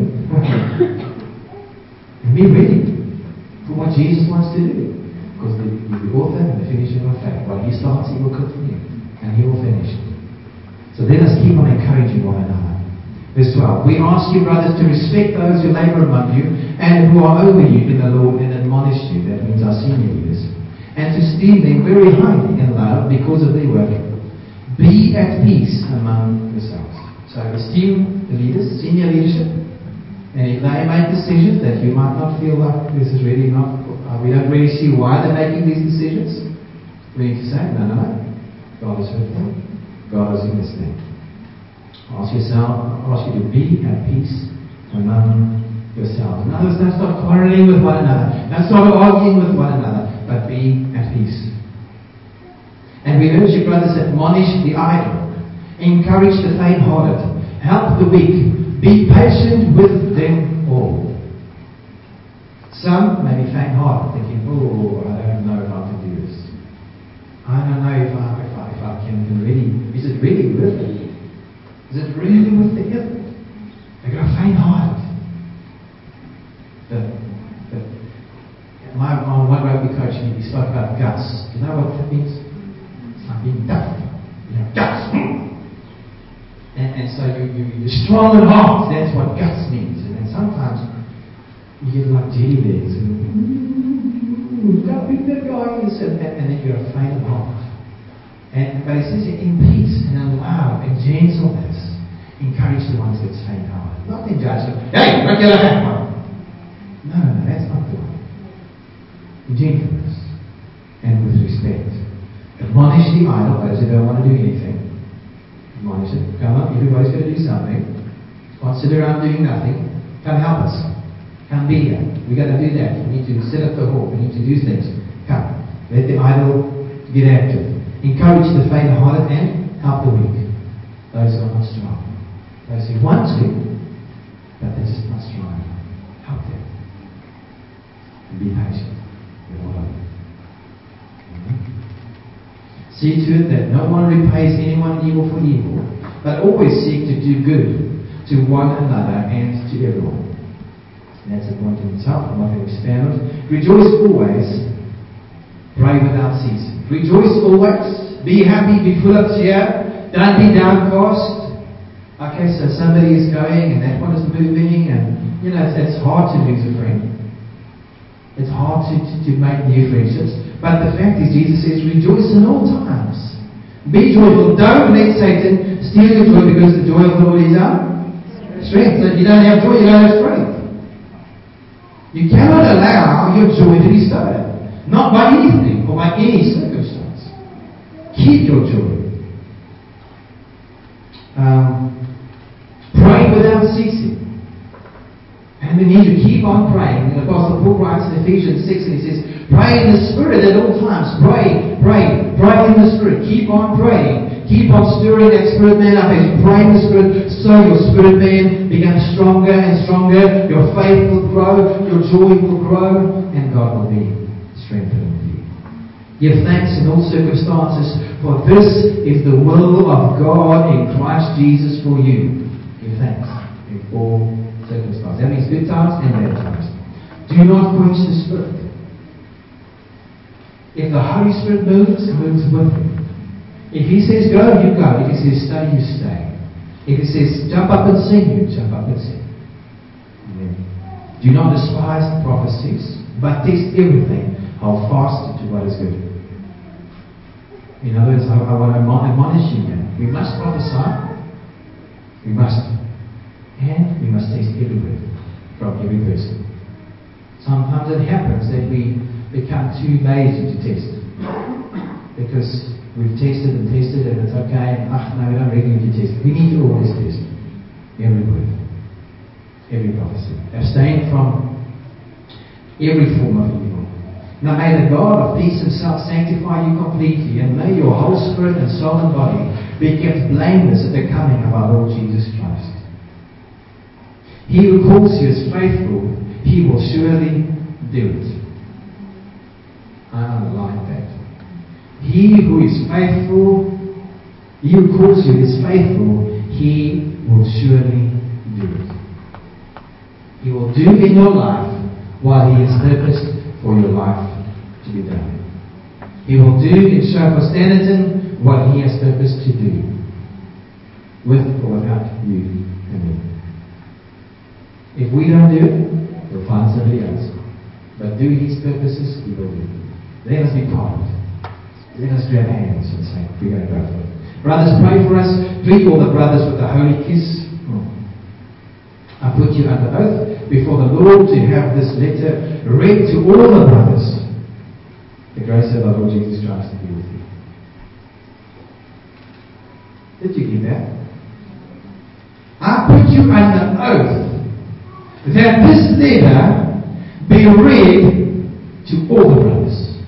and be ready for what Jesus wants to do. Because the, the author and the finisher of faith, what He starts, He will continue. And He will finish it. So let us keep on encouraging one another. Verse twelve. We ask you, brothers, to respect those who labor among you and who are over you in the Lord and admonish you. That means our senior leaders. And to esteem them very highly in love because of their work. Be at peace among yourselves. So esteem the leaders, senior leadership. And if they make decisions that you might not feel like this is really not, uh, we don't really see why they're making these decisions, we need to say, no, no, no. God is with them. God is in this thing. Ask yourself, ask you to be at peace among yourselves. In other words, don't start quarreling with one another. Don't start arguing with one another, but be at peace. And we urge you, brothers, admonish the idle, encourage the faint-hearted, help the weak, be patient with them all. Some may be faint-hearted, thinking, oh, I don't know if I can do this. I don't know if I, if I, if I can, can really, is it really worth it? Is it really worth the effort? They've got a faint heart. But, but my, my one rugby coach, he, he spoke about guts. Do you know what that means? It's like being tough. You have guts. and so you, you, you're strong at heart. That's what guts means. And then sometimes you get like jelly legs. And, look how big that guy is. And, and then you're a faint at heart. And, but it says in peace and in love and gentleness, encourage the ones that's faint-hearted. Not in judgment. Hey, what you laughing at? No, no, no, that's not the one. In gentleness and with respect. Admonish the idle, those who don't want to do anything. Admonish it. Come on, everybody's going to do something. Can't sit around doing nothing. Come help us. Come be here. We've got to do that. We need to set up the hall. We need to do things. Come. Let the idle get active. Encourage the faint-hearted and help the weak. Those who are not strong. Those who want to, but they're just not strong enough. Help them. And be patient with all of them. Mm-hmm. See to it that no one repays anyone evil for evil, but always seek to do good to one another and to everyone. And that's a point in itself. I'm not going to expand on it. Rejoice always. Pray without ceasing. Rejoice always. Be happy. Be full of cheer. Don't be downcast. Okay, so somebody is going and that one is moving, and you know it's, it's hard to lose a friend. It's hard to, to, to make new friendships. But the fact is, Jesus says, rejoice in all times. Be joyful. Don't let Satan steal your joy, because the joy of the Lord is our strength. So if you don't have joy, you don't have strength. You cannot allow your joy to be stolen. Not by anything or by any circumstance. Keep your joy. Um, pray without ceasing. And we need to keep on praying. The Apostle Paul writes in Ephesians six, and he says, pray in the Spirit at all times. Pray, pray, pray in the Spirit. Keep on praying. Keep on stirring that spirit man up. As you pray in the Spirit, so your spirit man becomes stronger and stronger. Your faith will grow. Your joy will grow. And God will be strengthening you. Give thanks in all circumstances, for this is the will of God in Christ Jesus for you. Give thanks in all circumstances. That means good times and bad times. Do not quench the Spirit. If the Holy Spirit moves, moves with Him. If He says go, you go. If He says stay, you stay. If He says jump up and sing, you jump up and sing. Amen. Do not despise the prophecies, but test everything. Hold fast to what is good. In other words, I, I want to admonish you here. We must prophesy. We must. And we must test every word from every person. Sometimes it happens that we become too lazy to test. Because we've tested and tested and it's okay. And, ah, no, we don't really need to test. We need to always test every word. Every prophecy. Abstain from every form of evil. Now may the God of peace Himself sanctify you completely, and may your whole spirit and soul and body be kept blameless at the coming of our Lord Jesus Christ. He who calls you is faithful. He will surely do it. I underline that. He who is faithful, he who calls you is faithful. He will surely do it. He will do in your life what He has purposed for your life to be done. He will do in Sharpastaneton what He has purposed to do, with or without you and me. If we don't do it, we'll find somebody else. But do His purposes, He will do. Let us be part of it. Let us grab hands and say, we're going to go for it. Brothers, pray for us. Greet all the brothers with a holy kiss. I put you under oath before the Lord to have this letter read to all the brothers. The grace of our Lord Jesus Christ be with you. Did you get that? I put you under oath that this letter be read to all the brothers.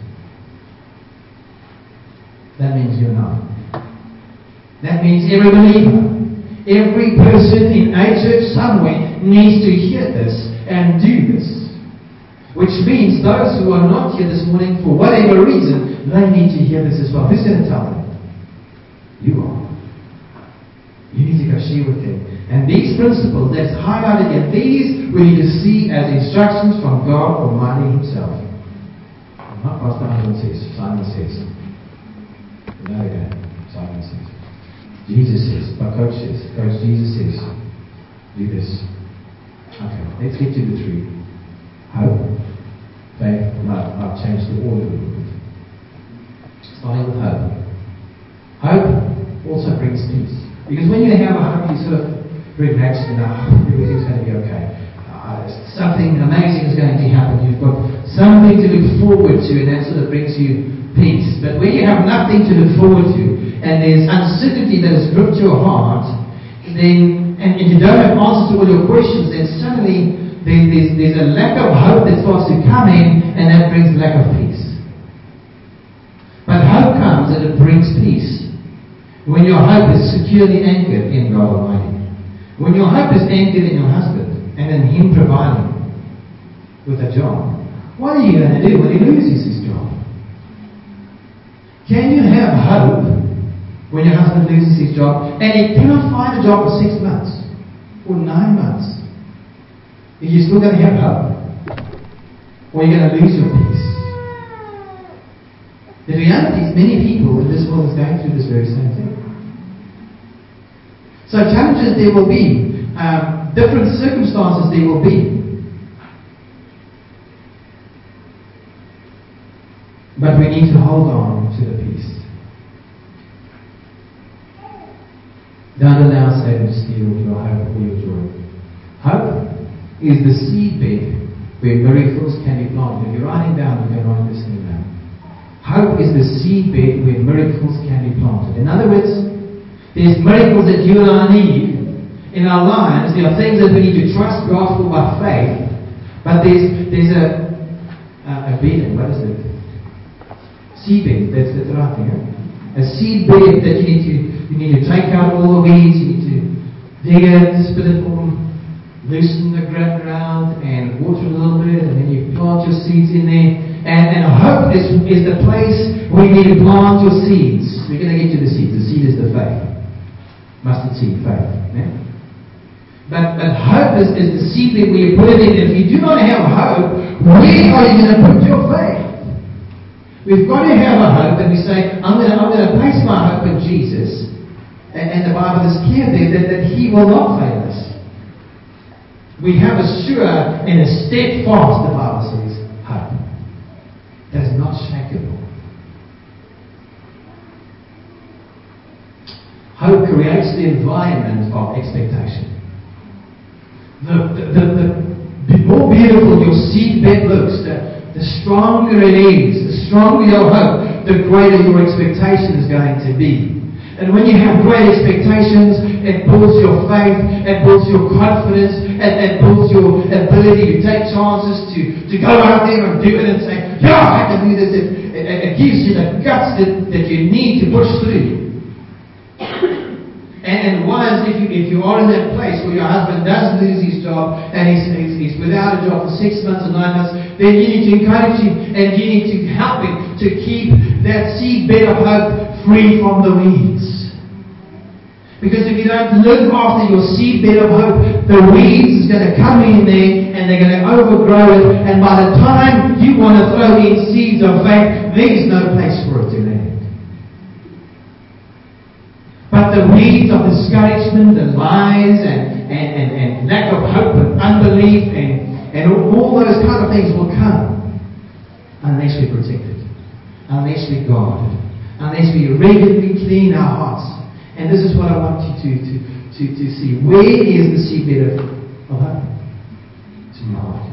That means you and I. That means every believer. Every person in a church somewhere needs to hear this and do this. Which means those who are not here this morning for whatever reason, they need to hear this as well. Who's going to tell them? You are. You need to go share with them. And these principles that's highlighted here, these we need to see as instructions from God Almighty Himself. Not Pastor Simon says. Simon says. No, we don't. Simon says. Jesus says, but Coach says, Coach, Jesus says, do this. Okay, let's get to the three. Hope, faith, love. I've changed the order a little bit. Starting with hope. Hope also brings peace. Because when you have a hope, you sort of relax and oh, everything's going to be okay. Uh, something amazing is going to happen. You've got something to look forward to, and that sort of brings you peace. But when you have nothing to look forward to, and there's uncertainty that has gripped your heart, then and, and you don't have answers to all your questions, then suddenly there, there's, there's a lack of hope that starts to come in, and that brings lack of peace. But hope comes and it brings peace when your hope is securely anchored in God Almighty. When your hope is anchored in your husband and in Him providing with a job, what are you going to do when he loses his job? Can you have hope when your husband loses his job and he cannot find a job for six months or nine months? Are you still going to have hope? Or are you going to lose your peace? The reality is many people in this world is going through this very same thing. So challenges there will be. Um, different circumstances there will be. But we need to hold on to the peace. Don't allow Satan to steal your hope or your joy. Hope is the seedbed where miracles can be planted. If you're writing down, you can write this thing down. Hope is the seedbed where miracles can be planted. In other words, there's miracles that you and I need in our lives. There are things that we need to trust God for by faith. But there's there's a a, a bed. What is it? Seedbed. That's that's the right thing. Eh? A seedbed that you need to you need to take out all the weeds. You need to dig it, spit it on, loosen the ground, and water a little bit, and then you plant your seeds in there. And, and hope is is the place where you need to plant your seeds. We're going to get to the seeds. The seed is the faith. Mustard seed, faith. Yeah? But, but hope is, is the seed that where you put it in. If you do not have hope, where are you going to put your faith? We've got to have a hope, and we say, I'm going to, I'm going to place my hope in Jesus. And, and the Bible is clear there that, that He will not fail us. We have a sure and a steadfast, the Bible says, hope. That is not shakeable. Hope creates the environment of expectation. The, the, the, the, the more beautiful your seedbed looks, the, the stronger it is, the stronger your hope, the greater your expectation is going to be. And when you have great expectations, it builds your faith, it builds your confidence, it, it builds your ability to take chances, to, to go out there and do it and say, yeah, I can do this. It, it, it gives you the guts that, that you need to push through. And, and wives, if you, if you are in that place where your husband does lose his job and he's, he's, he's without a job for six months or nine months, then you need to encourage him and you need to help him to keep that seedbed of hope free from the weeds. Because if you don't look after your seedbed of hope, the weeds is going to come in there and they're going to overgrow it. And by the time you want to throw in seeds of faith, there's no place for it to land. But the weeds of discouragement and lies and, and, and, and lack of hope and unbelief and, and all, all those kind of things will come unless we protect it, unless we guard it, unless we regularly clean our hearts. And this is what I want you to, to, to, to see. Where is the seedbed of, of hope? It's in your heart.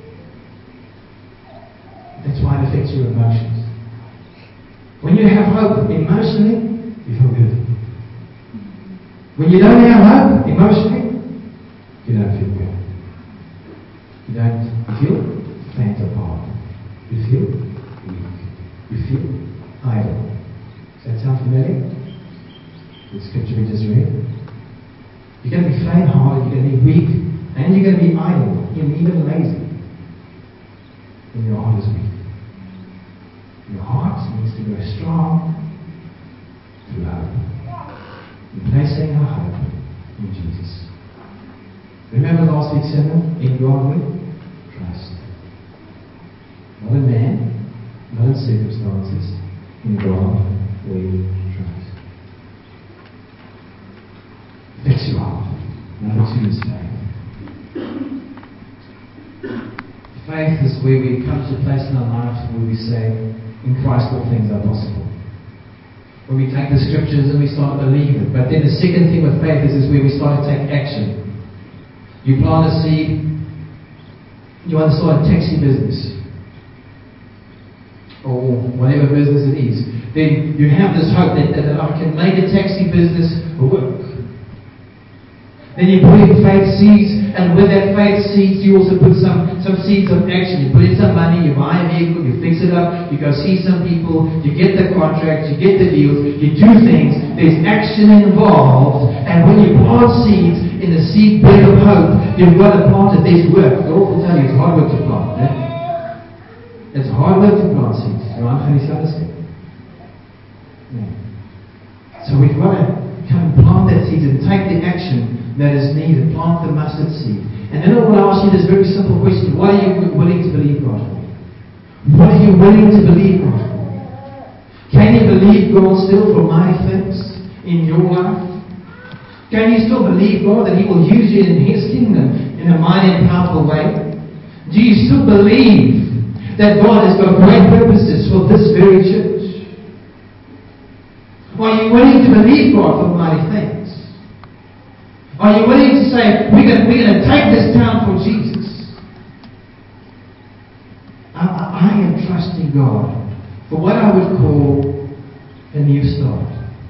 That's why it affects your emotions. When you have hope emotionally, you feel good. When you don't have hope emotionally, you don't feel good. You don't you feel faint of heart. You feel weak. You feel idle. Does that sound familiar? The scripture we just read. You're going to be faint-hearted, you're going to be weak, and you're going to be idle, and even lazy. When your heart is weak. Your heart needs to grow strong through hope. And placing our hope in Jesus. Remember last week's sermon? In God we trust. Not in man, not in circumstances. In God we trust. two is faith. Faith is where we come to a place in our life where we say, in Christ all things are possible. When we take the scriptures and we start to believe it. But then the second thing with faith is, is where we start to take action. You plant a seed, you want to start a taxi business, or whatever business it is. Then you have this hope that, that, that I can make a taxi business work. Then you put in faith seeds, and with that faith seeds, you also put some, some seeds of action. You put in some money, you buy a vehicle, you fix it up, you go see some people, you get the contracts, you get the deals, you do things. There's action involved, and when you plant seeds in the seed bed of hope, you've got to plant it. There's work. The Lord will tell you it's hard work to plant. Eh? It's hard work to plant seeds. Right? Can you understand? Yeah. So we've got to come and plant that seed and take the action that is needed. Plant the mustard seed. And then I want to ask you this very simple question. What are you willing to believe God for? What are you willing to believe God for? Can you believe God still for mighty things in your life? Can you still believe God that He will use you in His kingdom in a mighty and powerful way? Do you still believe that God has got great purposes for this very church? Are you willing to believe God for mighty things? Are you willing to say, we're going, we're going to take this town for Jesus? I, I am trusting God for what I would call a new start.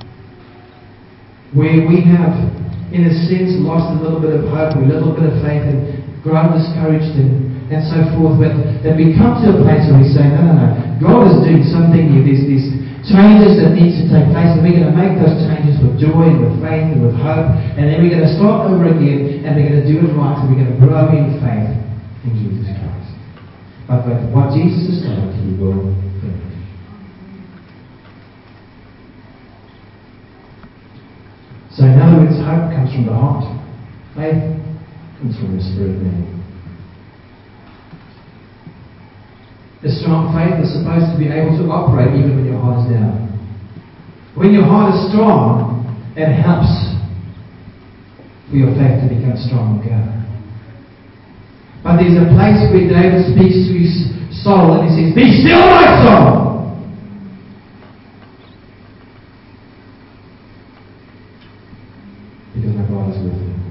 Where we have, in a sense, lost a little bit of hope, a little bit of faith, and grown discouraged and, and so forth. But that we come to a place where we say, no, no, no, God is doing something new. There's these changes that need to take place, and we're going to make those changes with joy and with faith and with hope, and then we're going to start over again, and we're going to do it right, and we're going to grow in faith in Jesus Christ. But, but what Jesus has started, He will finish. So in other words, hope comes from the heart. Faith comes from the spirit man. A strong faith is supposed to be able to operate even when your heart is down. When your heart is strong, it helps for your faith to become stronger. But there's a place where David speaks to his soul and he says, "Be still, my soul!" Because my God is with him.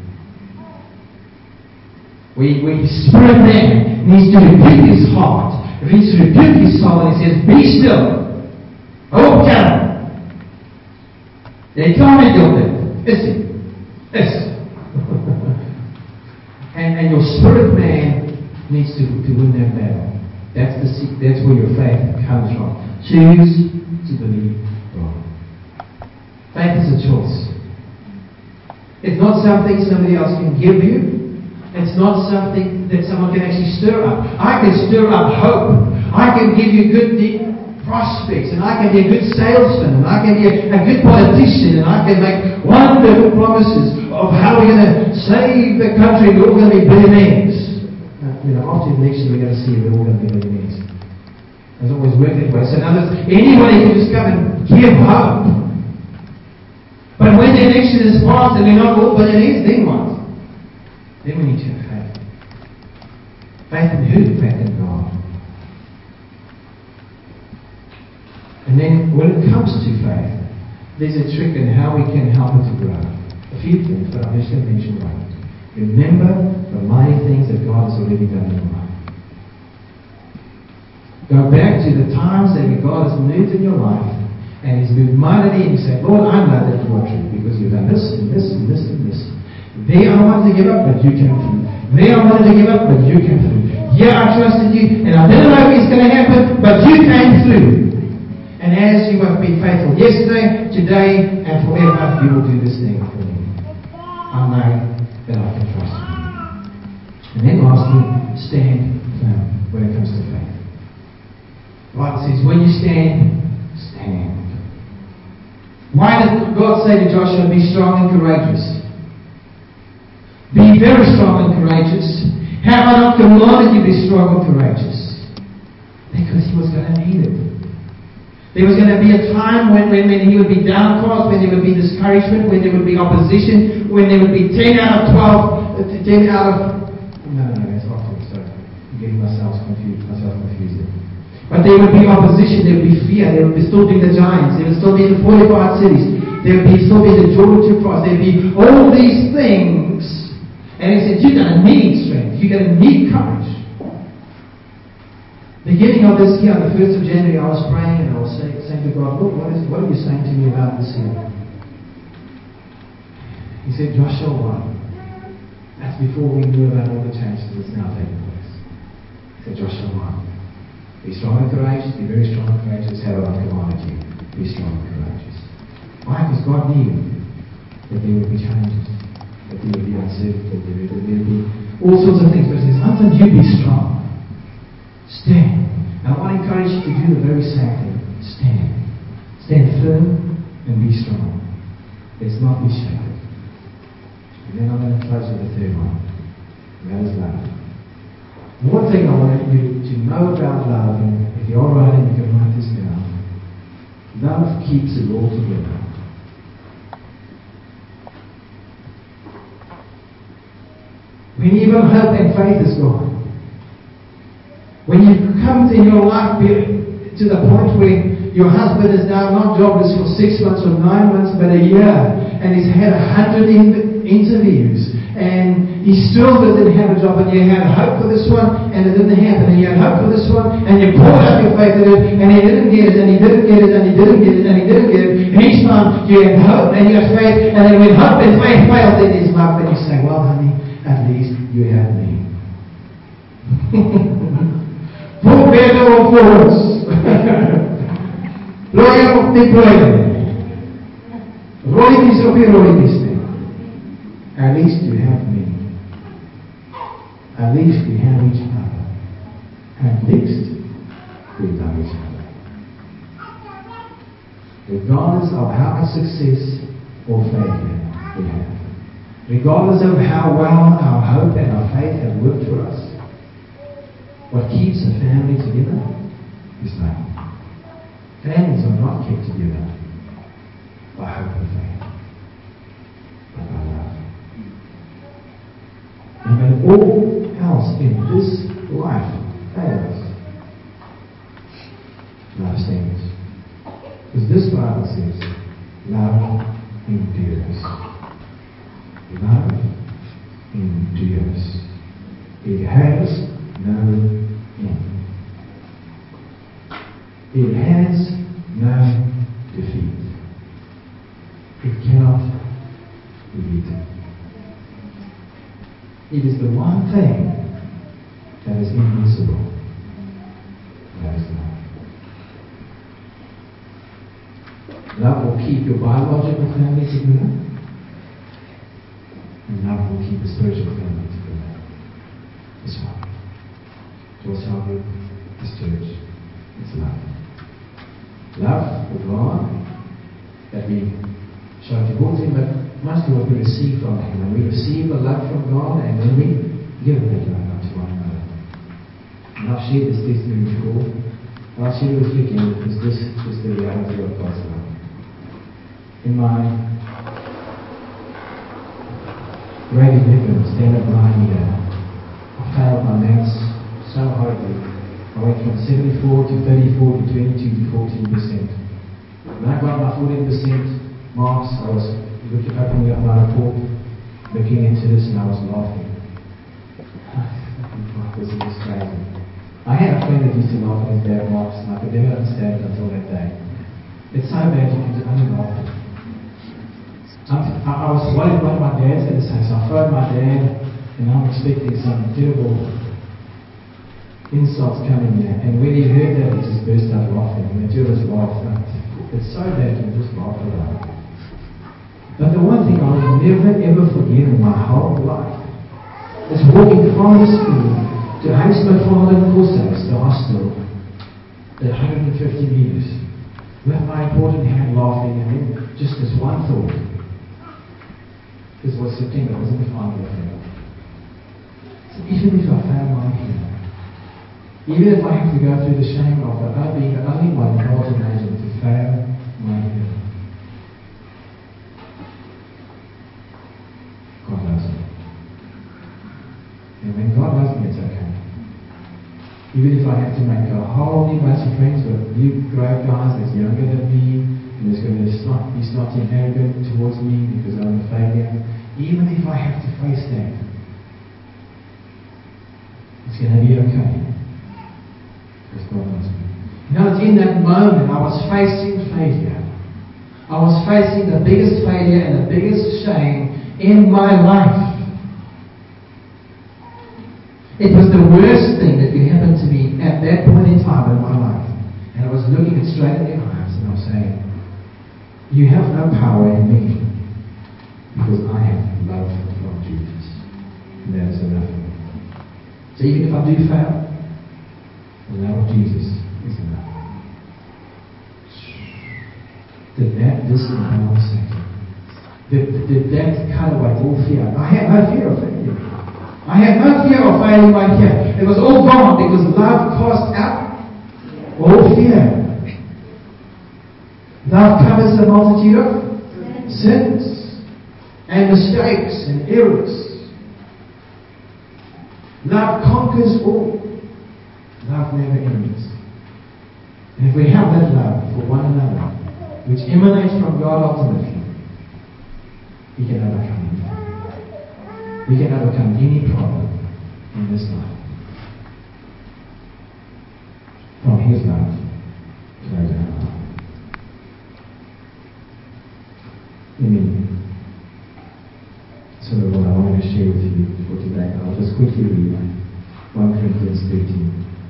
Where, where his spirit man needs to rebuke his heart, he needs to rebuke his soul, and he says, "Be still." Oh, God! They can't make your thing. Listen. Listen. and, and your spirit man needs to, to win that battle. That's the that's where your faith comes from. Choose to believe God. Faith is a choice. It's not something somebody else can give you. It's not something that someone can actually stir up. I can stir up hope. I can give you good deep prospects, and I can be a good salesman, and I can be a, a good politician, and I can make wonderful promises of how we're going to save the country. We're all going to be billionaires. Uh, you know, after the election, we're going to see we're all going to be billionaires. It's always worked that way. So now anybody can just come and give hope. But when the election is passed and we're not all billionaires, then what? Then we need to have faith. Faith in who? Faith in God. And then when it comes to faith, there's a trick in how we can help it to grow. A few things, but I'm just going to mention one. Remember the mighty things that God has already done in your life. Go back to the times that God has moved in your life, and He's moved mightily, and you say, "Lord, I know that you are true because you've done this and this and this and this. There I wanted to give up, but you came through. There I wanted to give up, but you came through. Yeah, I trusted you, and I didn't know if it's going to happen, but you came through. And as you have been faithful yesterday, today, and forever, you will do this thing for me. I know that I can trust you." And then lastly, stand firm when it comes to faith. The Bible says, when you stand, stand. Why did God say to Joshua, "Be strong and courageous"? Be very strong and courageous. Have I not commanded you to be strong and courageous? Because He was going to need it. There was going to be a time when, when, when he would be downcast, when there would be discouragement, when there would be opposition, when there would be ten out of twelve, ten out of... No, no, no, that's afterwards, sorry. I'm getting myself confused, myself confused. But there would be opposition, there would be fear, there would be, still be the giants, there would still be the fortified cities, there would be, still be the Jordan to cross, there would be all these things. And he said, you're going to need strength, you're going to need courage. Beginning of this year, on the first of January, I was praying and I was saying, saying to God, look, what, is, what are you saying to me about this year? He said, Joshua one. That's before we knew about all the changes that's now taking place. He said, Joshua one. Be strong and courageous, be very strong and courageous, have I commanded you. Be strong and courageous. Why? Because God knew that there would be changes, that there would be uncertainty, that there would be all sorts of things. But he says, until you be strong, stand. And I want to encourage you to do the very same thing. Stand. Stand firm and be strong. Let's not be shaken. And then I'm going to close with the third one. And that is love. One thing I want you to know about love, and if you're writing, you can write this down. Love keeps it all together. When even hope and faith is gone, when you come in your life to the point where your husband is now not jobless for six months or nine months, but a year, and he's had a hundred in- interviews, and he still doesn't have a job, and you had hope for this one, and it didn't happen, and you had hope for this one, and you poured out your faith in it, and he didn't get it, and he didn't get it, and he didn't get it, and he didn't get it, and each time you had hope and you had faith, and then when hope and faith failed, then there's love, and you say, well, honey, at least you have me. For better or for worse. Lawyer of the employer. Rolling this or be rolling this thing. At least you have me. At least we have each other. At least we love each other. Regardless of how much success or failure we have. Regardless of how well our hope and our faith have worked for us. What keeps a family together is love. Families are not kept together by hope and faith, but by love. And when all else in this life fails, love stands. Because this Bible says, love endures. Love endures. It has no end. It has no defeat. It cannot be beaten. It is the one thing that is invincible. That is love. Love will keep your biological family together, and love will keep the spiritual family together. This one. George Harvey, this church, it's love. Love for God that we show towards Him, but mostly what we receive from Him. And we receive the love from God, and then we give that love unto one another. And I've shared this testimony before, but I'll share it with you again because this is the reality of God's love. In my grade eleven standard blind year, I failed my maths so horribly. I went from seventy-four to thirty-four to twenty-two to fourteen percent. When I got my fourteen percent marks, I was looking, opening up my report, looking into this, and I was laughing. This is crazy. I had a friend that used to laugh at his bad marks, and I could never understand it until that day. It's so bad you can just only laugh at it. I, I was worried what my dad's going to say, so I phoned my dad, and I'm expecting some terrible insults coming there. And when he heard that, he just burst out laughing. And the two of us laughed. It's so bad you just laugh about it. But the one thing I will never ever forget in my whole life is walking from the school to Huismeervader Koolhuis, the hostel, at one hundred fifty meters, with my important hand laughing, and then just this one thought. This was September, wasn't the final November. So even if I fail my here, even if I have to go through the shame of the, being the only one in Northern Asia to Even if I have to make a whole new bunch of friends with new great guys that's younger than me, and is going to start, be starting arrogant towards me because I'm a failure, even if I have to face that, it's going to be okay. Because God loves me. You know, it's in that moment I was facing failure. I was facing the biggest failure and the biggest shame in my life. It was the worst thing that could happen to me at that point in time in my life. And I was looking it straight in their eyes and I was saying, you have no power in me because I have love from Jesus. And that is enough for me. So even if I do fail, the love of Jesus is enough. Did that disempower Satan? Did, did that cut away all fear? I had no fear of failure. I had no fear of failing my fear. It was all gone because love casts out all fear. Love covers a multitude of sins and mistakes and errors. Love conquers all. Love never ends. And if we have that love for one another, which emanates from God ultimately, we can overcome anything. We can overcome any problem in this life. From His love flows our love. Amen. So what I wanted to share with you for today, I'll just quickly read First Corinthians thirteen.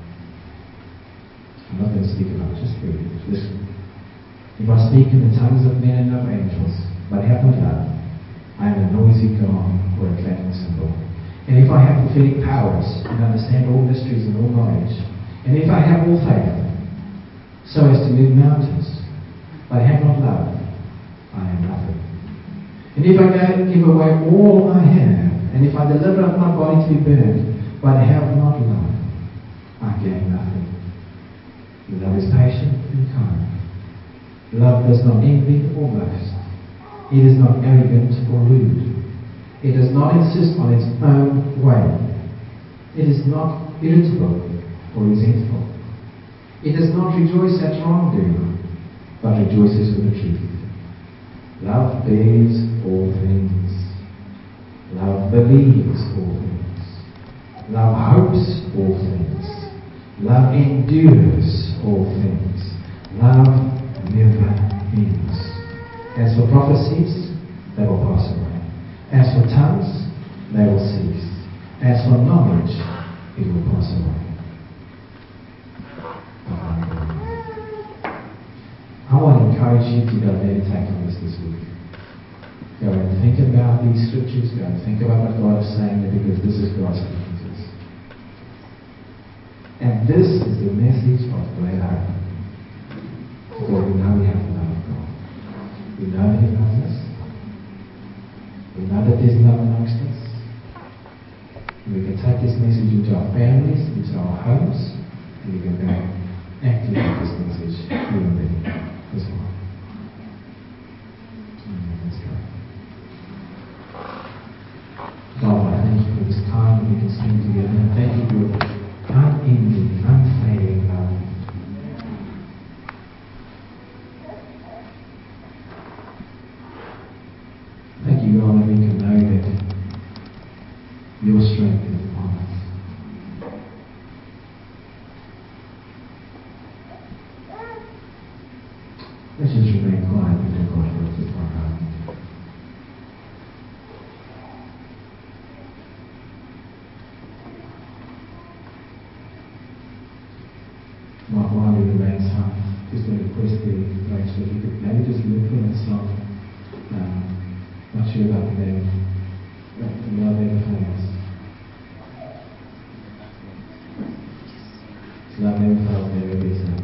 I'm not going to speak about it, just read it. Listen. If I speak in the tongues of men and of angels, but have not love, I am a noisy gong or a clanging cymbal. And if I have prophetic powers and understand all mysteries and all knowledge, and if I have all faith, so as to move mountains, but have not love, I am nothing. And if I give away all I have, and if I deliver up my body to be burned, but have not love, I gain nothing. Love is patient and kind. Love does not envy or boast. It is not arrogant or rude. It does not insist on its own way. It is not irritable or resentful. It does not rejoice at wrongdoing, but rejoices with the truth. Love bears all things. Love believes all things. Love hopes all things. Love endures all things. Love never ends. As for prophecies, they will pass away. As for tongues, they will cease. As for knowledge, it will pass away. I want to encourage you to go meditate on this this week. Go and think about these scriptures. Go and think about what God is saying there, because this is God's speaking to us. And this is the message of great hope. Because we know we have the love of God. We know that He loves us. We know that there's love amongst us. And we can take this message into our families, into our homes, and we can go activate this message here and there as well. Amen. Let's go. God, I thank you for this time that we can spend together. And thank you for your unending, unfailing love. Thank you, God, that we can know that your strength is upon us. Let's just remain quiet before God for just one moment. While while we remain silent, just a request there, Rachel, if you could maybe just look for that song. Um, Not sure about the name, but love never fails. Love never fails, never gives up.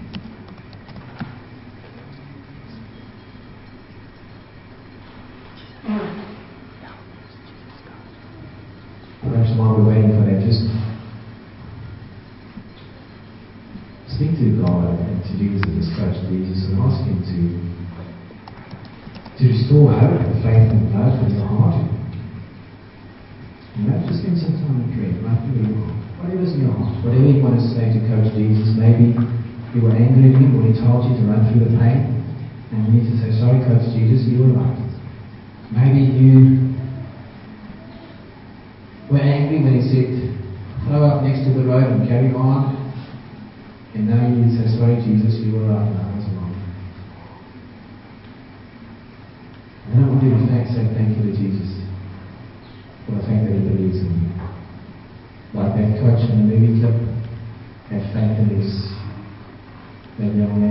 Perhaps while we're waiting for that, just speak to God and to Jesus and just coach Jesus and ask Him to to restore hope and faith and love in your heart. You know, just spend some time in prayer. It might be a little while. Whatever's in your heart, whatever you want to say to Coach Jesus, maybe you were angry at him when he told you to run through the pain, and you need to say, sorry Coach Jesus, you were right. Maybe you were angry when he said, throw up next to the road and carry on, and now you need to say, sorry Jesus, you were right, and I was wrong. And I want you to thank, say thank you to Jesus for the fact that he believes in you. Like that coach in the movie clip had faith in his, that young man